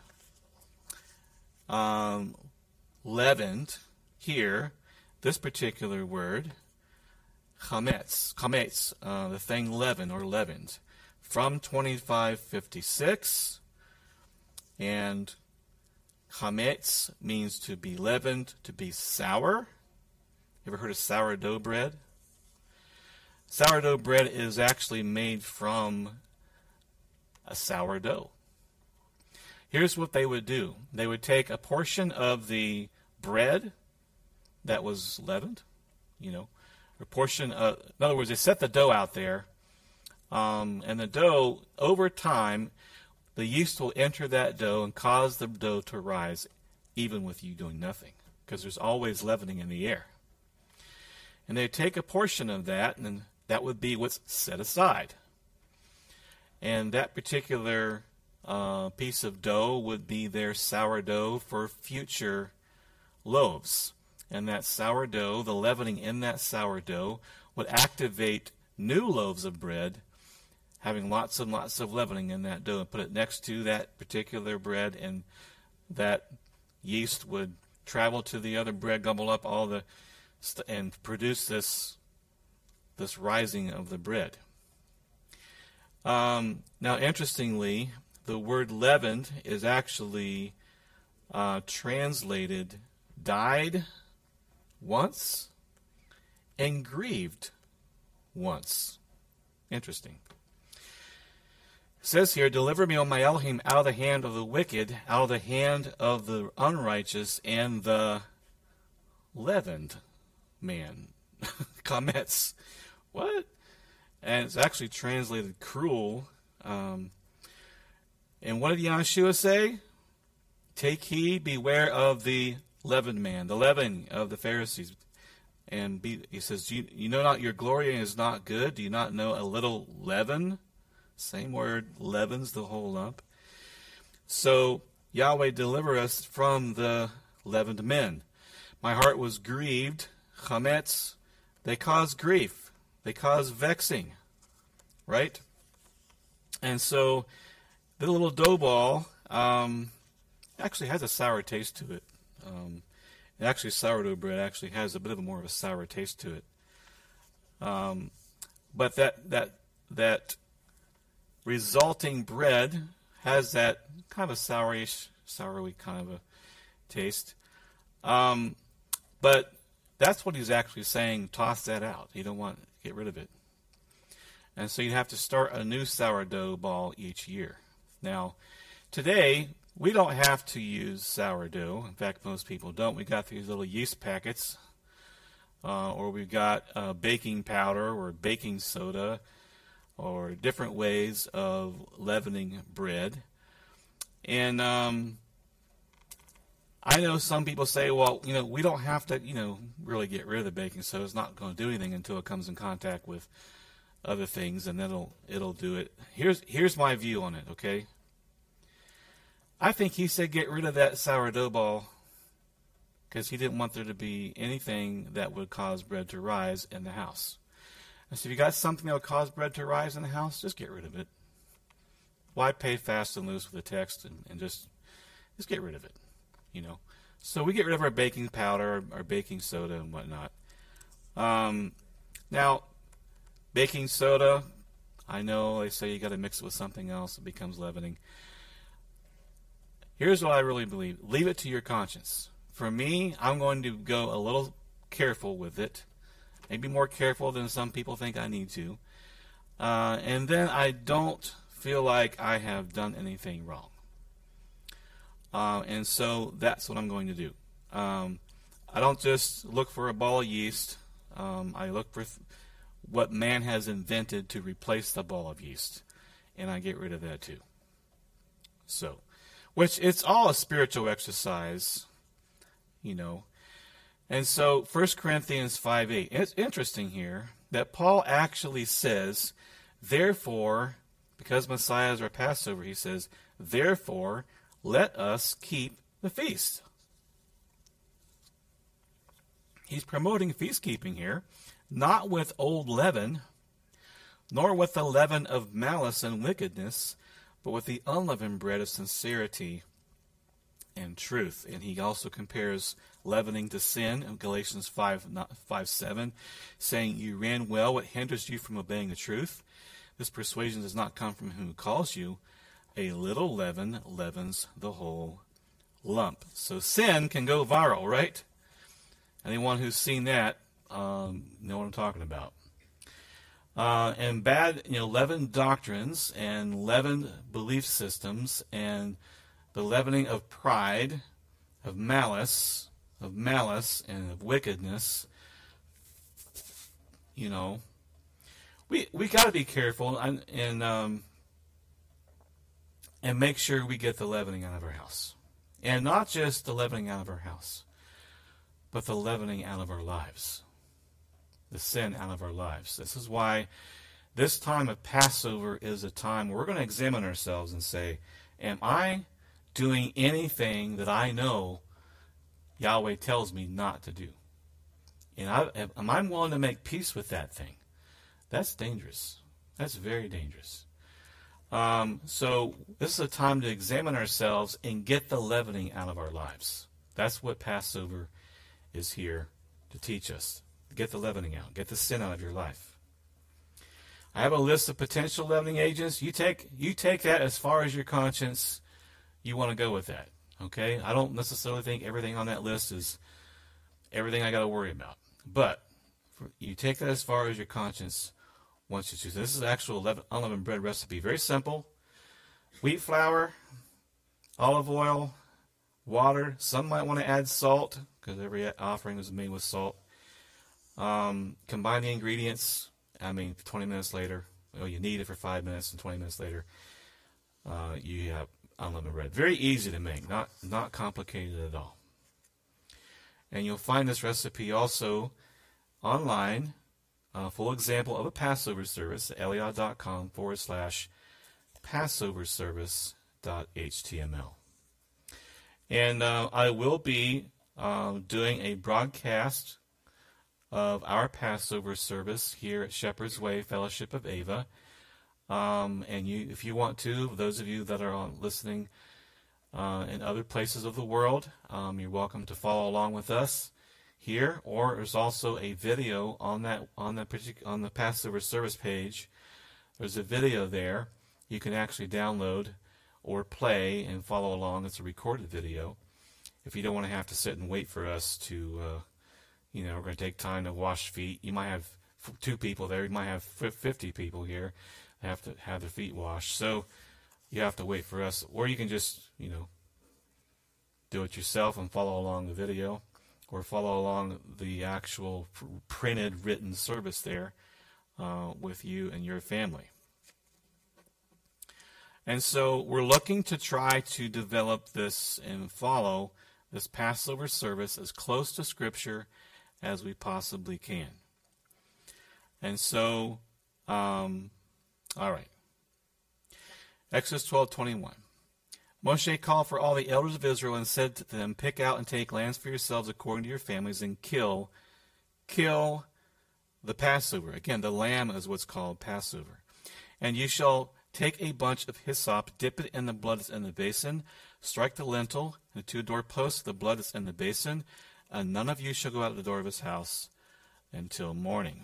um, leavened, here, this particular word, chametz, chametz, uh, the thing leavened or leavened, from twenty-five fifty-six, and chametz means to be leavened, to be sour. You ever heard of sourdough bread? Sourdough bread is actually made from a sourdough. Here's what they would do. They would take a portion of the bread that was leavened, you know, a portion of, in other words, they set the dough out there, um, and the dough, over time, the yeast will enter that dough and cause the dough to rise, even with you doing nothing, because there's always leavening in the air. And they take a portion of that, and then that would be what's set aside. And that particular uh, piece of dough would be their sourdough for future loaves. And that sourdough, the leavening in that sourdough, would activate new loaves of bread, having lots and lots of leavening in that dough, and put it next to that particular bread, and that yeast would travel to the other bread, gobble up all the, st- and produce this, this rising of the bread. Um, now, interestingly, the word leavened is actually uh, translated died once and grieved once. Interesting. It says here, deliver me, O my Elohim, out of the hand of the wicked, out of the hand of the unrighteous, and the leavened man. Chametz. What? And it's actually translated cruel. Um, and what did Yeshua say? Take heed, beware of the leavened man, the leaven of the Pharisees. And be, he says, you, you know not your glory is not good? Do you not know a little leaven? Same word, leavens the whole lump. So Yahweh, deliver us from the leavened men. My heart was grieved. Chametz, they cause grief. They cause vexing, right? And so the little dough ball um, actually has a sour taste to it. Um, and actually, sourdough bread actually has a bit of a more of a sour taste to it. Um, but that that that resulting bread has that kind of sourish, soury kind of a taste. Um, but that's what he's actually saying. Toss that out. You don't want to get rid of it. And so you have to start a new sourdough ball each year. Now, today, we don't have to use sourdough. In fact, most people don't. We got these little yeast packets, uh, or we've got uh, baking powder or baking soda, or different ways of leavening bread. And um, I know some people say, well, you know, we don't have to, you know, really get rid of the baking soda. It's not going to do anything until it comes in contact with other things, and then it'll it'll do it. Here's here's my view on it, okay? I think he said get rid of that sourdough ball because he didn't want there to be anything that would cause bread to rise in the house. And so if you got something that will cause bread to rise in the house, just get rid of it. Why pay fast and loose with the text and, and just just get rid of it, you know? So we get rid of our baking powder, our baking soda, and whatnot. Um, now, baking soda, I know they say you got to mix it with something else; it becomes leavening. Here's what I really believe: leave it to your conscience. For me, I'm going to go a little careful with it. Maybe more careful than some people think I need to. Uh, and then I don't feel like I have done anything wrong. Uh, and so that's what I'm going to do. Um, I don't just look for a ball of yeast. Um, I look for th- what man has invented to replace the ball of yeast. and I get rid of that too. So, which it's all a spiritual exercise, you know. And so First Corinthians five eight, it's interesting here that Paul actually says, therefore, because Messiah is our Passover, he says, therefore, let us keep the feast. He's promoting feast keeping here, not with old leaven, nor with the leaven of malice and wickedness, but with the unleavened bread of sincerity and truth. And he also compares leavening to sin in Galatians five, seven, saying, you ran well, what hinders you from obeying the truth? This persuasion does not come from him who calls you. A little leaven leavens the whole lump. So sin can go viral, right? Anyone who's seen that um, know what I'm talking about. Uh, and bad, you know, leavened doctrines and leavened belief systems and the leavening of pride, of malice, of malice and of wickedness, you know, we we got to be careful and and, um, and make sure we get the leavening out of our house. And not just the leavening out of our house, but the leavening out of our lives. The sin out of our lives. This is why this time of Passover is a time where we're going to examine ourselves and say, am I doing anything that I know Yahweh tells me not to do? And I, am I willing to make peace with that thing? That's dangerous. That's very dangerous. Um, so this is a time to examine ourselves and get the leavening out of our lives. That's what Passover is here to teach us. Get the leavening out. Get the sin out of your life. I have a list of potential leavening agents. You take you take that as far as your conscience you want to go with that. Okay? I don't necessarily think everything on that list is everything I got to worry about. But for, you take that as far as your conscience wants you to. So this is an actual unleavened bread recipe. Very simple. Wheat flour, olive oil, water. Some might want to add salt because every offering is made with salt. Um, combine the ingredients. I mean, twenty minutes later, well, you knead it for five minutes, and twenty minutes later, uh, you have unleavened bread. Very easy to make, not not complicated at all. And you'll find this recipe also online, a full example of a Passover service at eliah.com forward slash Passover service dot html. And uh, I will be uh, doing a broadcast of our Passover service here at Shepherd's Way Fellowship of Ava. Um, and you, if you want to, those of you that are on, listening uh, in other places of the world, um, you're welcome to follow along with us here. Or there's also a video on that on that particular on the Passover service page. There's a video there you can actually download or play and follow along. It's a recorded video. If you don't want to have to sit and wait for us to. Uh, You know, we're going to take time to wash feet. You might have two people there. You might have fifty people here that have to have their feet washed. So you have to wait for us. Or you can just, you know, do it yourself and follow along the video. Or follow along the actual printed, written service there uh, with you and your family. And so we're looking to try to develop this and follow this Passover service as close to Scripture as we possibly can. And so, um, all right. Exodus twelve twenty-one. Moshe called for all the elders of Israel and said to them, pick out and take lands for yourselves according to your families and kill, kill the Passover. Again, the lamb is what's called Passover. And you shall take a bunch of hyssop, dip it in the blood that's in the basin, strike the lintel, the two doorposts, the blood that's in the basin, and none of you shall go out of the door of his house until morning.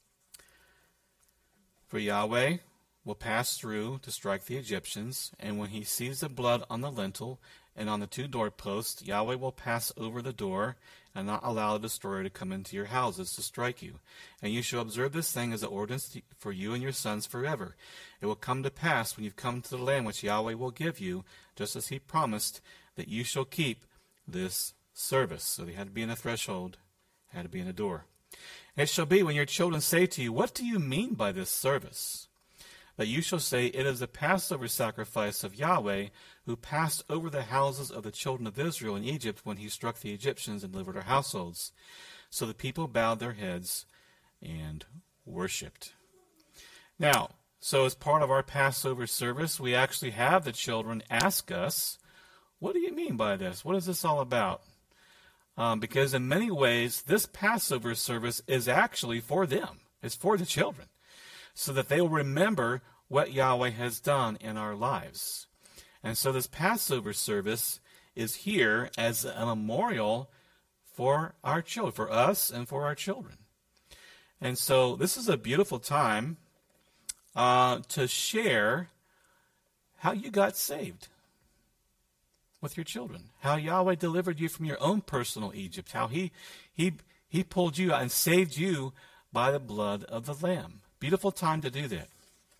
For Yahweh will pass through to strike the Egyptians, and when he sees the blood on the lintel and on the two doorposts, Yahweh will pass over the door and not allow the destroyer to come into your houses to strike you. And you shall observe this thing as an ordinance for you and your sons forever. It will come to pass when you've come to the land which Yahweh will give you, just as he promised, that you shall keep this service. So they had to be in a threshold, had to be in a door. And it shall be when your children say to you, what do you mean by this service? that you shall say, It is the Passover sacrifice of Yahweh, who passed over the houses of the children of Israel in Egypt when he struck the Egyptians and delivered our households. So the people bowed their heads and worshipped. Now, so as part of our Passover service, we actually have the children ask us, what do you mean by this? What is this all about? Um, because in many ways, this Passover service is actually for them. It's for the children, so that they will remember what Yahweh has done in our lives. And so this Passover service is here as a memorial for our children, for us and for our children. And so this is a beautiful time uh, to share how you got saved with your children, how Yahweh delivered you from your own personal Egypt, how he he he pulled you out and saved you by the blood of the Lamb. Beautiful time to do that.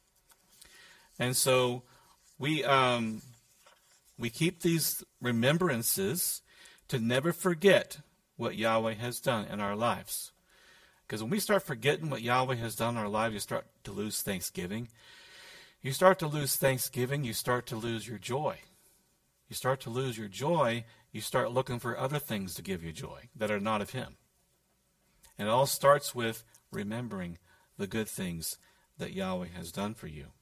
And so we um, we keep these remembrances to never forget what Yahweh has done in our lives. Because when we start forgetting what Yahweh has done in our lives, you start to lose thanksgiving. You start to lose thanksgiving, you start to lose your joy. You start to lose your joy, you start looking for other things to give you joy that are not of him. And it all starts with remembering the good things that Yahweh has done for you.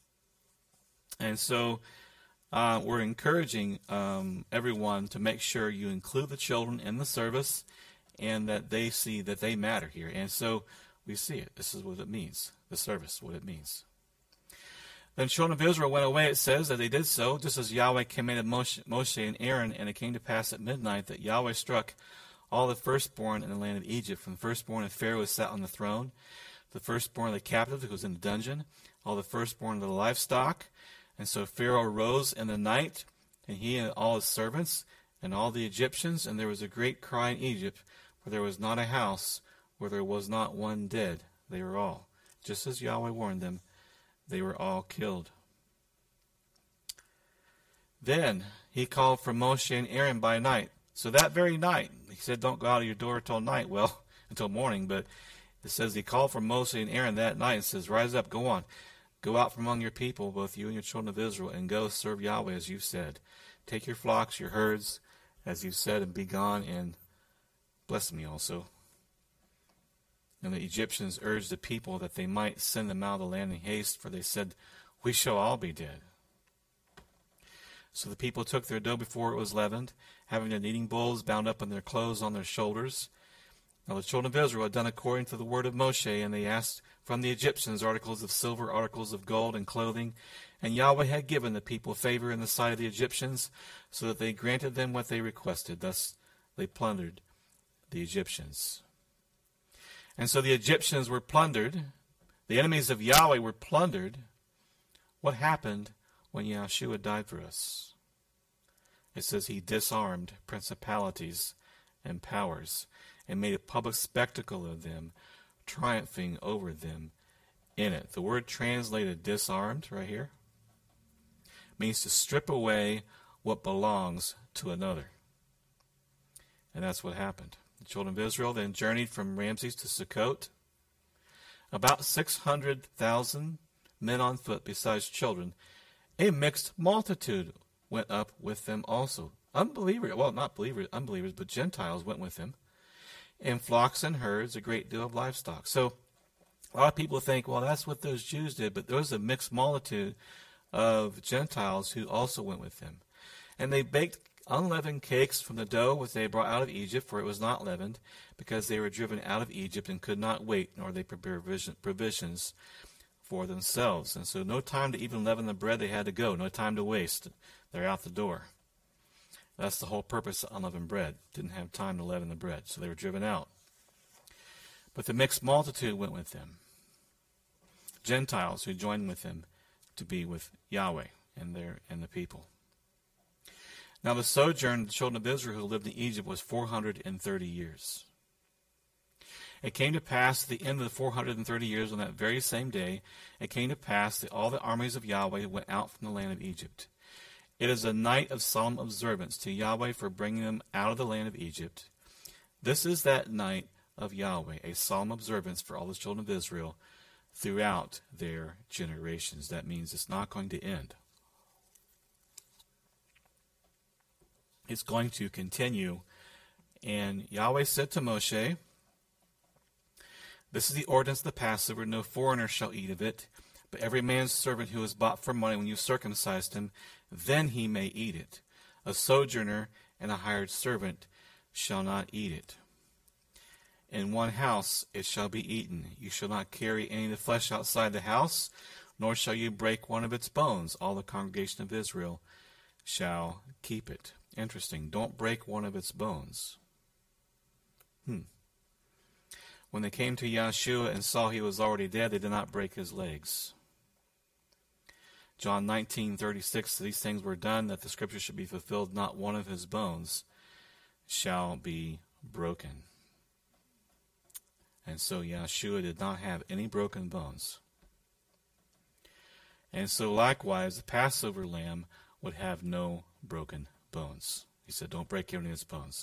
And so uh, we're encouraging um, everyone to make sure you include the children in the service and that they see that they matter here. And so we see it. This is what it means, the service, what it means. Then the children of Israel went away, it says, that they did so, just as Yahweh commanded Moshe, Moshe and Aaron, and it came to pass at midnight that Yahweh struck all the firstborn in the land of Egypt, from the firstborn of Pharaoh who sat on the throne, the firstborn of the captive who was in the dungeon, all the firstborn of the livestock. And so Pharaoh arose in the night, and he and all his servants, and all the Egyptians, and there was a great cry in Egypt, for there was not a house where there was not one dead. They were all, just as Yahweh warned them, they were all killed. Then he called for Moshe and Aaron by night. So that very night, he said, don't go out of your door until night, well, until morning, but it says he called for Moshe and Aaron that night and says, rise up, go on. Go out from among your people, both you and your children of Israel, and go serve Yahweh as you said. Take your flocks, your herds, as you said, and be gone, and bless me also. And the Egyptians urged the people that they might send them out of the land in haste, for they said, we shall all be dead. So the people took their dough before it was leavened, having their kneading bowls bound up in their clothes on their shoulders. Now the children of Israel had done according to the word of Moshe, and they asked from the Egyptians articles of silver, articles of gold, and clothing. And Yahweh had given the people favor in the sight of the Egyptians, so that they granted them what they requested. Thus they plundered the Egyptians. And so the Egyptians were plundered. The enemies of Yahweh were plundered. What happened when Yahshua died for us? It says he disarmed principalities and powers and made a public spectacle of them, triumphing over them in it. The word translated disarmed right here means to strip away what belongs to another. And that's what happened. The children of Israel then journeyed from Ramses to Sukkot. About six hundred thousand men on foot besides children. A mixed multitude went up with them also. Unbelievers, well, not believers, unbelievers, but Gentiles went with them. And flocks and herds, a great deal of livestock. So a lot of people think, well, that's what those Jews did, but there was a mixed multitude of Gentiles who also went with them. And they baked unleavened cakes from the dough which they brought out of Egypt, for it was not leavened, because they were driven out of Egypt and could not wait, nor they prepare provisions for themselves. And so no time to even leaven the bread, they had to go. No time to waste. They're out the door. That's the whole purpose of unleavened bread. Didn't have time to leaven the bread, so they were driven out. But the mixed multitude went with them. Gentiles who joined with them to be with Yahweh and their and the people. Now the sojourn of the children of Israel who lived in Egypt was four hundred thirty years. It came to pass at the end of the four hundred thirty years, on that very same day, it came to pass that all the armies of Yahweh went out from the land of Egypt. It is a night of solemn observance to Yahweh for bringing them out of the land of Egypt. This is that night of Yahweh, a solemn observance for all the children of Israel, throughout their generations. That means it's not going to end. It's going to continue. And Yahweh said to Moshe, "This is the ordinance of the Passover. No foreigner shall eat of it, but every man's servant who is bought for money when you circumcised him, then he may eat it. A sojourner and a hired servant shall not eat it. In one house it shall be eaten. You shall not carry any of the flesh outside the house, nor shall you break one of its bones. All the congregation of Israel shall keep it." Interesting. Don't break one of its bones. Hmm. When they came to Yahshua and saw he was already dead, they did not break his legs. John nineteen thirty-six, these things were done that the scripture should be fulfilled. Not one of his bones shall be broken. And so Yahshua did not have any broken bones. And so likewise, the Passover lamb would have no broken bones. He said, don't break any of his bones.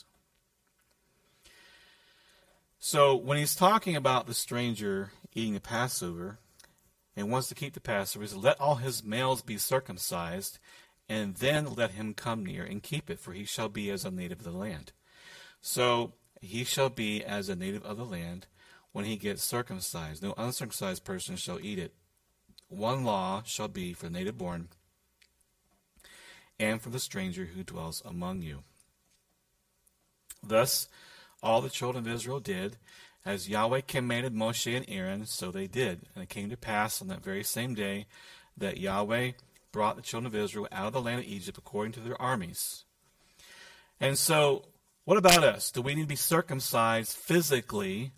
So when he's talking about the stranger eating the Passover and wants to keep the Passover, he says, let all his males be circumcised, and then let him come near and keep it, for he shall be as a native of the land. So he shall be as a native of the land when he gets circumcised. No uncircumcised person shall eat it. One law shall be for the native born and for the stranger who dwells among you. Thus all the children of Israel did as Yahweh commanded Moshe and Aaron, so they did. And it came to pass on that very same day that Yahweh brought the children of Israel out of the land of Egypt according to their armies. And so, what about us? Do we need to be circumcised physically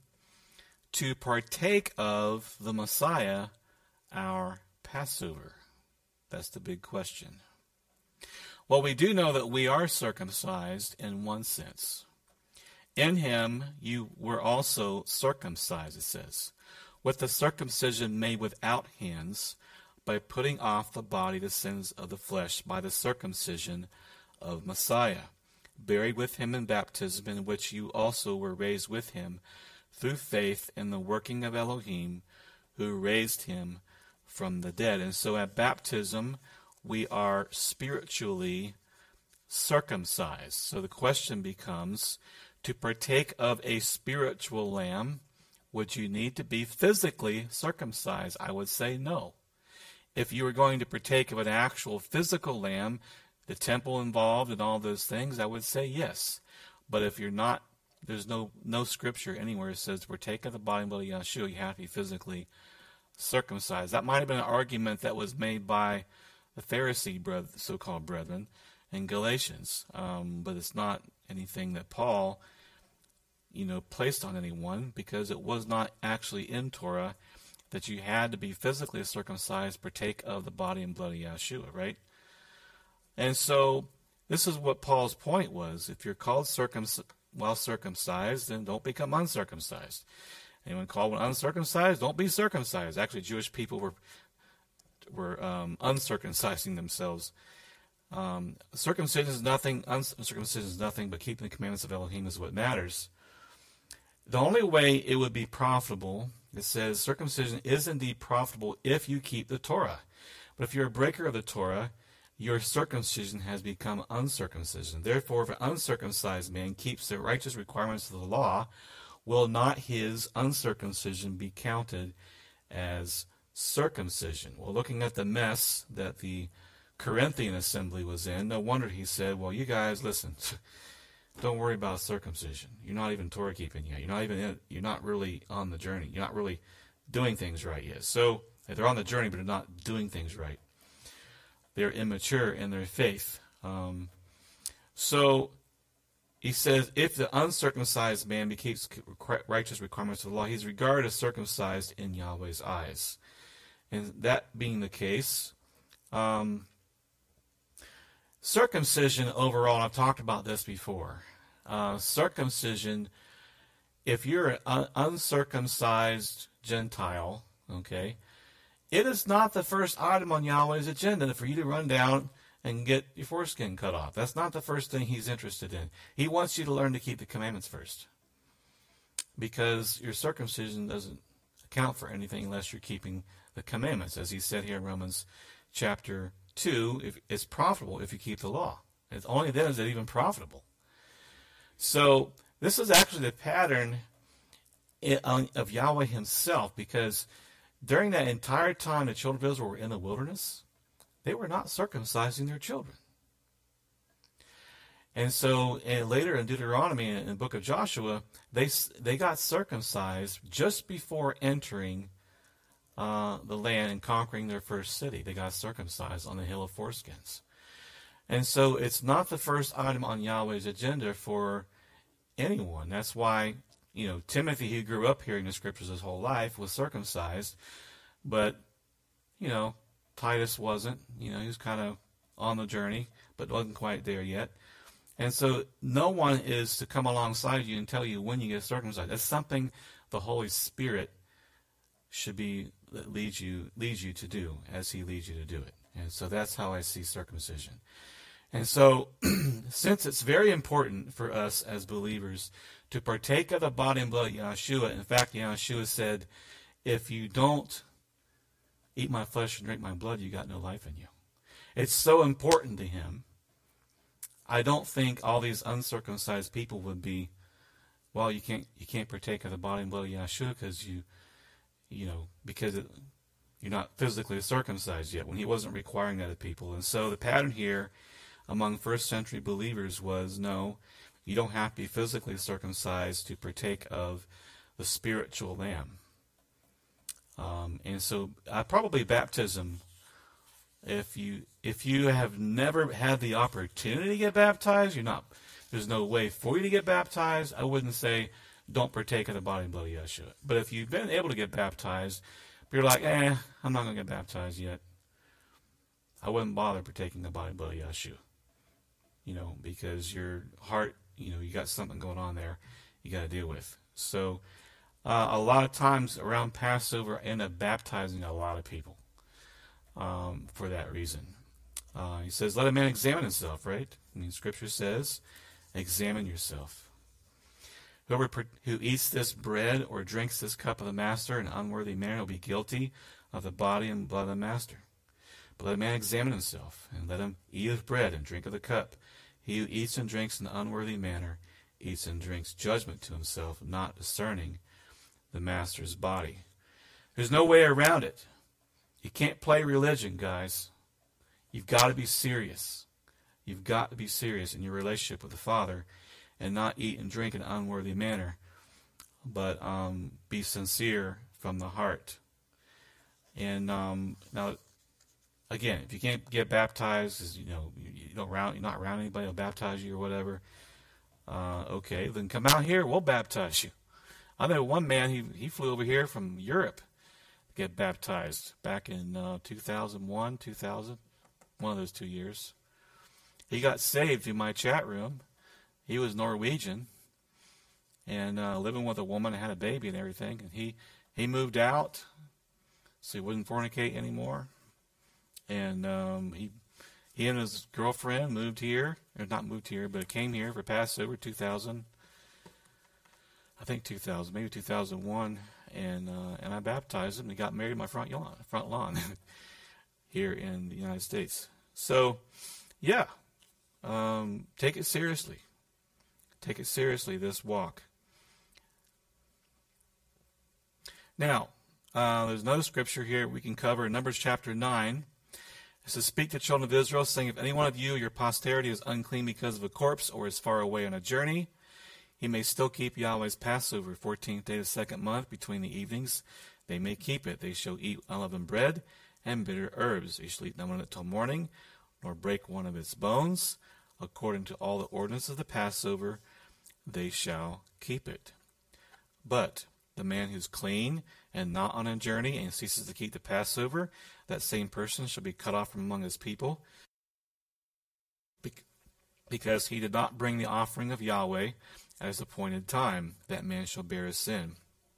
to partake of the Messiah, our Passover? That's the big question. Well, we do know that we are circumcised in one sense. In him you were also circumcised, it says, with the circumcision made without hands, by putting off the body the sins of the flesh by the circumcision of Messiah, buried with him in baptism, in which you also were raised with him through faith in the working of Elohim, who raised him from the dead. And so at baptism, we are spiritually circumcised. So the question becomes, to partake of a spiritual lamb, would you need to be physically circumcised? I would say no. If you were going to partake of an actual physical lamb, the temple involved and all those things, I would say yes. But if you're not, there's no no scripture anywhere that says to partake of the body and blood of Yahshua, you have to be physically circumcised. That might have been an argument that was made by the Pharisee brother, so-called brethren in Galatians, um, but it's not anything that Paul, you know, placed on anyone, because it was not actually in Torah that you had to be physically circumcised, partake of the body and blood of Yahshua, right? And so this is what Paul's point was. If you're called circumc- while circumcised, then don't become uncircumcised. Anyone called when uncircumcised, don't be circumcised. Actually, Jewish people were were um, uncircumcising themselves. Um, circumcision is nothing, uncircumcision is nothing, but keeping the commandments of Elohim is what matters. The only way it would be profitable, it says circumcision is indeed profitable if you keep the Torah. But if you're a breaker of the Torah, your circumcision has become uncircumcision. Therefore, if an uncircumcised man keeps the righteous requirements of the law, will not his uncircumcision be counted as circumcision? Well, looking at the mess that the Corinthian assembly was in, no wonder he said, well, you guys, listen, don't worry about circumcision. You're not even Torah keeping yet. You're not even in, you're not really on the journey. You're not really doing things right yet. So they're on the journey, but they're not doing things right. They're immature in their faith. Um, so he says, if the uncircumcised man keeps righteous requirements of the law, he's regarded as circumcised in Yahweh's eyes. And that being the case, um, circumcision overall, and I've talked about this before, uh, circumcision, if you're an un- uncircumcised Gentile, okay, it is not the first item on Yahweh's agenda for you to run down and get your foreskin cut off. That's not the first thing he's interested in. He wants you to learn to keep the commandments first, because your circumcision doesn't account for anything unless you're keeping the commandments. As he said here in Romans chapter two, if, it's profitable if you keep the law. It's only then is it even profitable. So this is actually the pattern of Yahweh himself, because during that entire time the children of Israel were in the wilderness, they were not circumcising their children. And so and later in Deuteronomy, in the book of Joshua, they they got circumcised just before entering uh, the land and conquering their first city. They got circumcised on the Hill of Foreskins. And so it's not the first item on Yahweh's agenda for anyone. That's why, you know, Timothy, who grew up hearing the scriptures his whole life, was circumcised. But, you know, Titus wasn't. You know, he was kind of on the journey, but wasn't quite there yet. And so no one is to come alongside you and tell you when you get circumcised. That's something the Holy Spirit should be, that leads you, leads you to do as he leads you to do it. And so that's how I see circumcision. And so, since it's very important for us as believers to partake of the body and blood of Yahshua, in fact, Yahshua said, if you don't eat my flesh and drink my blood, you got no life in you. It's so important to him. I don't think all these uncircumcised people would be, well, you can't you can't partake of the body and blood of Yahshua because you, you know, because it, you're not physically circumcised yet, when he wasn't requiring that of people. And so the pattern here among first century believers was, no, you don't have to be physically circumcised to partake of the spiritual lamb. Um, and so uh, probably baptism, if you if you have never had the opportunity to get baptized, you're not, there's no way for you to get baptized, I wouldn't say don't partake of the body and blood of Yeshua. But if you've been able to get baptized, but you're like, eh, I'm not going to get baptized yet, I wouldn't bother partaking the body and blood of Yeshua. You know, because your heart, you know, you got something going on there you got to deal with. So uh, a lot of times around Passover, I end up baptizing a lot of people um, for that reason. Uh, he says, let a man examine himself, right? I mean, Scripture says, examine yourself. Whoever per- who eats this bread or drinks this cup of the master in an unworthy manner will be guilty of the body and blood of the master. But let a man examine himself, and let him eat of bread and drink of the cup. He who eats and drinks in an unworthy manner eats and drinks judgment to himself, not discerning the master's body. There's no way around it. You can't play religion, guys. You've got to be serious. You've got to be serious in your relationship with the Father and not eat and drink in an unworthy manner, but um, be sincere from the heart. And um, now, again, if you can't get baptized, you know, you don't round, you're not around anybody will baptize you or whatever. Uh, okay, then come out here, we'll baptize you. I know one man, he he flew over here from Europe to get baptized back in uh, two thousand one, two thousand, one of those two years. He got saved in my chat room. He was Norwegian and uh, living with a woman and had a baby and everything. And he, he moved out, so he wouldn't fornicate anymore. And um, he he and his girlfriend moved here, or not moved here, but came here for Passover two thousand. I think two thousand, maybe two thousand one, and uh, and I baptized him. And he got married in my front lawn, front lawn here in the United States. So, yeah, um, take it seriously. Take it seriously, this walk. Now, uh, there's another scripture here we can cover, Numbers chapter nine. It says, speak to the children of Israel, saying, if any one of you, your posterity, is unclean because of a corpse or is far away on a journey, he may still keep Yahweh's Passover, fourteenth day of the second month, between the evenings. They may keep it. They shall eat unleavened bread and bitter herbs. They shall eat none of it till morning, nor break one of its bones. According to all the ordinances of the Passover, they shall keep it. But the man who's clean and not on a journey and ceases to keep the Passover, that same person shall be cut off from among his people, because he did not bring the offering of Yahweh at his appointed time. That man shall bear his sin.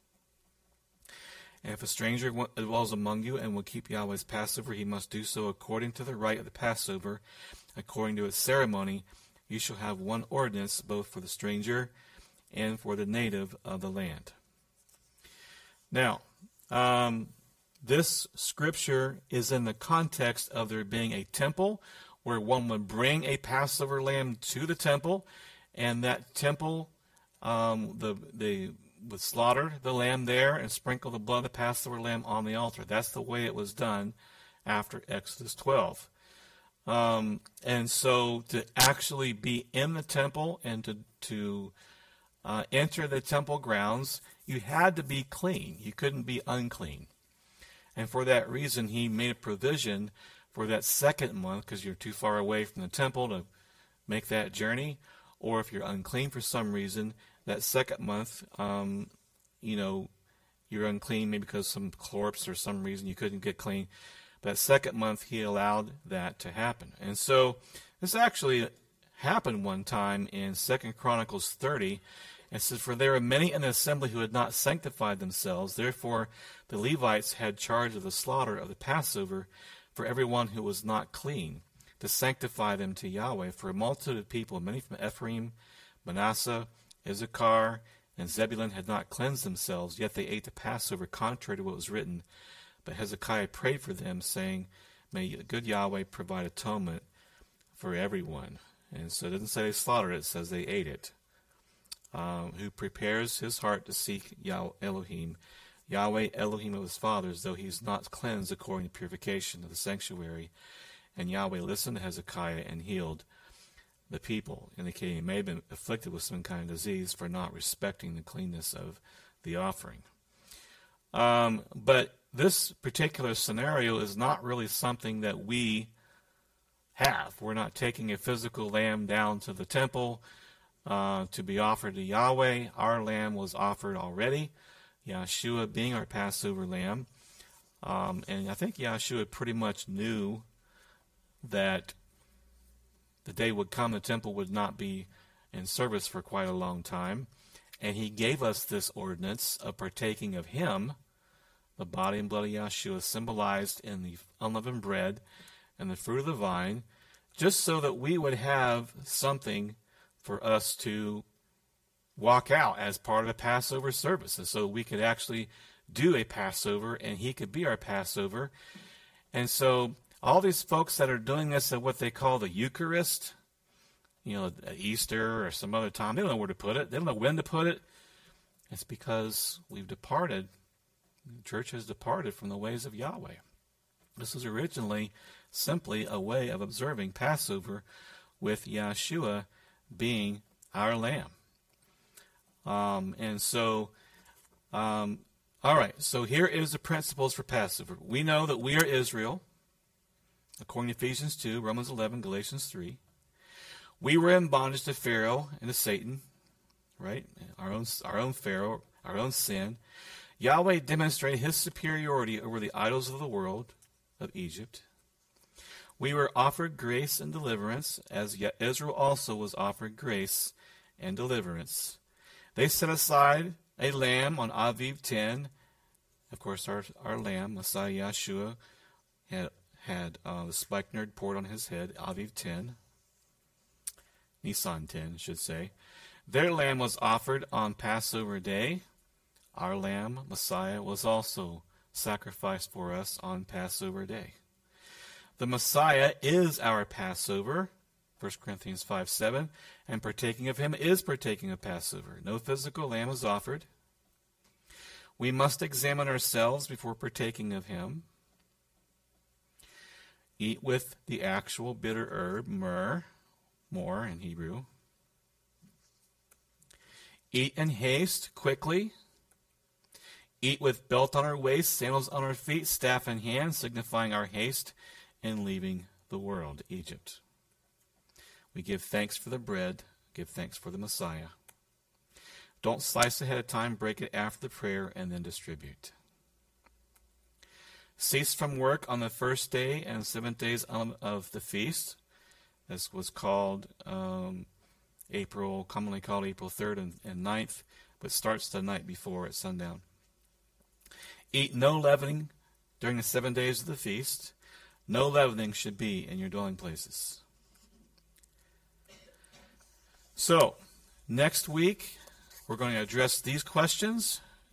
And if a stranger dwells among you and will keep Yahweh's Passover, he must do so according to the rite of the Passover, according to its ceremony. You shall have one ordinance both for the stranger and for the native of the land. Now, Um, this scripture is in the context of there being a temple where one would bring a Passover lamb to the temple, and that temple, um, the the would slaughter the lamb there and sprinkle the blood of the Passover lamb on the altar. That's the way it was done after Exodus twelve. Um, and so to actually be in the temple and to, to uh, enter the temple grounds, you had to be clean. You couldn't be unclean. And for that reason, he made a provision for that second month, because you're too far away from the temple to make that journey, or if you're unclean for some reason, that second month, um, you know, you're unclean maybe because some corpse or some reason you couldn't get clean. That second month, he allowed that to happen. And so this actually happened one time in Second Chronicles thirty. It says, "For there were many in the assembly who had not sanctified themselves. Therefore the Levites had charge of the slaughter of the Passover for everyone who was not clean, to sanctify them to Yahweh. For a multitude of people, many from Ephraim, Manasseh, Issachar, and Zebulun had not cleansed themselves, yet they ate the Passover contrary to what was written. But Hezekiah prayed for them, saying, May the good Yahweh provide atonement for everyone." And so it doesn't say they slaughtered it, it says they ate it. Um, who prepares his heart to seek Yahweh Elohim, Yahweh Elohim of his fathers, though he is not cleansed according to purification of the sanctuary. And Yahweh listened to Hezekiah and healed the people, indicating he may have been afflicted with some kind of disease for not respecting the cleanness of the offering. Um, but this particular scenario is not really something that we have. We're not taking a physical lamb down to the temple uh, to be offered to Yahweh. Our lamb was offered already, Yahshua being our Passover lamb. Um, and I think Yahshua pretty much knew that the day would come the temple would not be in service for quite a long time. And he gave us this ordinance of partaking of him, the body and blood of Yahshua, symbolized in the unleavened bread and the fruit of the vine, just so that we would have something for us to walk out as part of the Passover service. And so we could actually do a Passover, and he could be our Passover. And so all these folks that are doing this at what they call the Eucharist, you know, at Easter or some other time, they don't know where to put it. They don't know when to put it. It's because we've departed. The church has departed from the ways of Yahweh. This was originally simply a way of observing Passover with Yahshua being our lamb. Um, and so, um, all right, so here is the principles for Passover. We know that we are Israel, according to Ephesians two, Romans eleven, Galatians three. We were in bondage to Pharaoh and to Satan, right? Our own, our own Pharaoh, our own sin. Yahweh demonstrated his superiority over the idols of the world of Egypt. We were offered grace and deliverance, as Israel also was offered grace and deliverance. They set aside a lamb on Aviv ten. Of course, our, our lamb, Messiah Yahshua, had, had uh, the spikenard poured on his head, Aviv ten. Nisan ten, should say. Their lamb was offered on Passover day. Our lamb, Messiah, was also sacrificed for us on Passover day. The Messiah is our Passover, First Corinthians five seven, and partaking of him is partaking of Passover. No physical lamb is offered. We must examine ourselves before partaking of him. Eat with the actual bitter herb, myrrh, more in Hebrew. Eat in haste, quickly. Eat with belt on our waist, sandals on our feet, staff in hand, signifying our haste in leaving the world, Egypt. We give thanks for the bread, give thanks for the Messiah. Don't slice ahead of time, break it after the prayer, and then distribute. Cease from work on the first day and seventh days of the feast. This was called um, April, commonly called April third and, and ninth, but starts the night before at sundown. Eat no leavening during the seven days of the feast. No leavening should be in your dwelling places. So, next week, we're going to address these questions.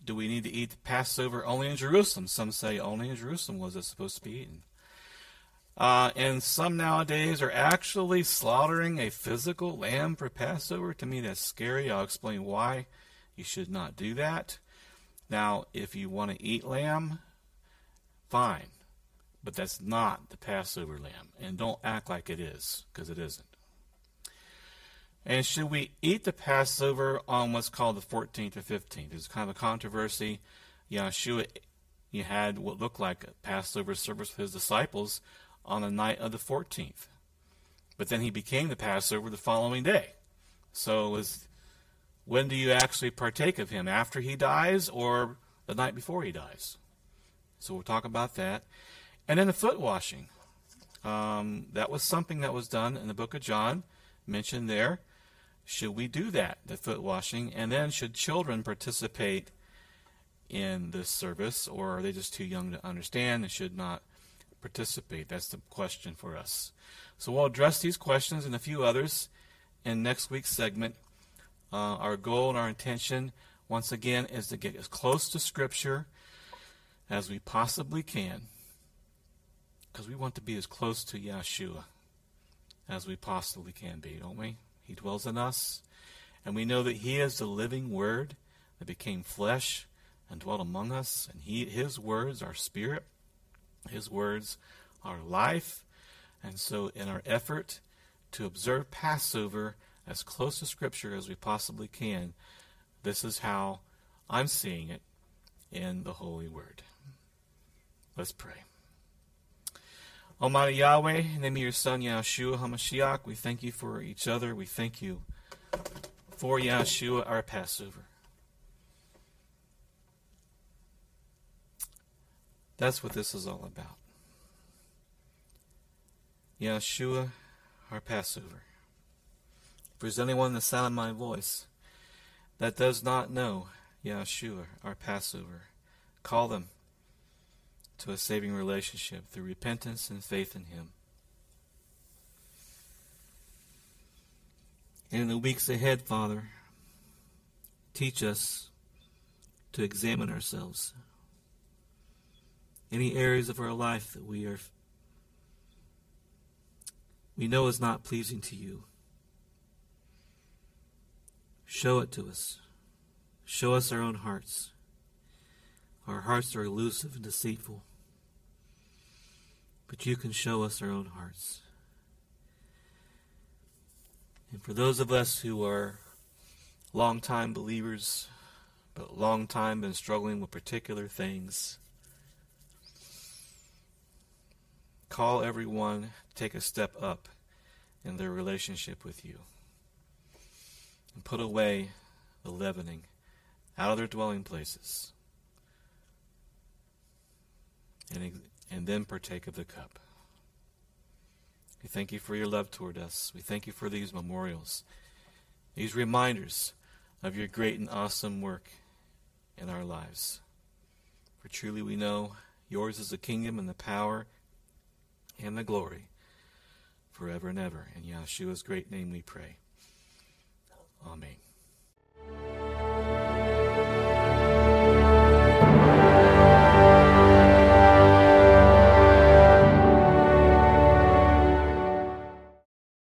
do we need to eat the Passover only in Jerusalem? Some say only in Jerusalem was it supposed to be eaten. Uh, and some nowadays are actually slaughtering a physical lamb for Passover. To me, that's scary. I'll explain why you should not do that. Now, if you want to eat lamb, fine. But that's not the Passover lamb. And don't act like it is, because it isn't. And should we eat the Passover on what's called the fourteenth or fifteenth? There's kind of a controversy. Yeshua, he had what looked like a Passover service with his disciples on the night of the fourteenth. But then he became the Passover the following day. So was, when do you actually partake of him? After he dies or the night before he dies? So we'll talk about that. And then the foot washing. Um, that was something that was done in the book of John, mentioned there. Should we do that, the foot washing? And then should children participate in this service, or are they just too young to understand and should not participate? That's the question for us. So we'll address these questions and a few others in next week's segment. Uh, our goal and our intention, once again, is to get as close to Scripture as we possibly can, because we want to be as close to Yeshua as we possibly can be, don't we? He dwells in us, and we know that He is the living Word that became flesh and dwelt among us, and he, His words are spirit, His words are life. And so in our effort to observe Passover as close to Scripture as we possibly can, this is how I'm seeing it in the Holy Word. Let's pray. Almighty Yahweh, in the name of your Son, Yeshua HaMashiach, we thank you for each other. We thank you for Yeshua, our Passover. That's what this is all about. Yeshua, our Passover. If there's anyone in the sound of my voice that does not know Yeshua, our Passover, call them to a saving relationship through repentance and faith in Him. And in the weeks ahead, Father, teach us to examine ourselves. Any areas of our life that we are we know is not pleasing to you. Show it to us. Show us our own hearts. Our hearts are elusive and deceitful. But you can show us our own hearts. And for those of us who are long-time believers, but long time been struggling with particular things, call everyone to take a step up in their relationship with you. And put away the leavening out of their dwelling places. And, and then partake of the cup. We thank you for your love toward us. We thank you for these memorials, these reminders of your great and awesome work in our lives. For truly we know yours is the kingdom and the power and the glory forever and ever. In Yeshua's great name we pray. Amen.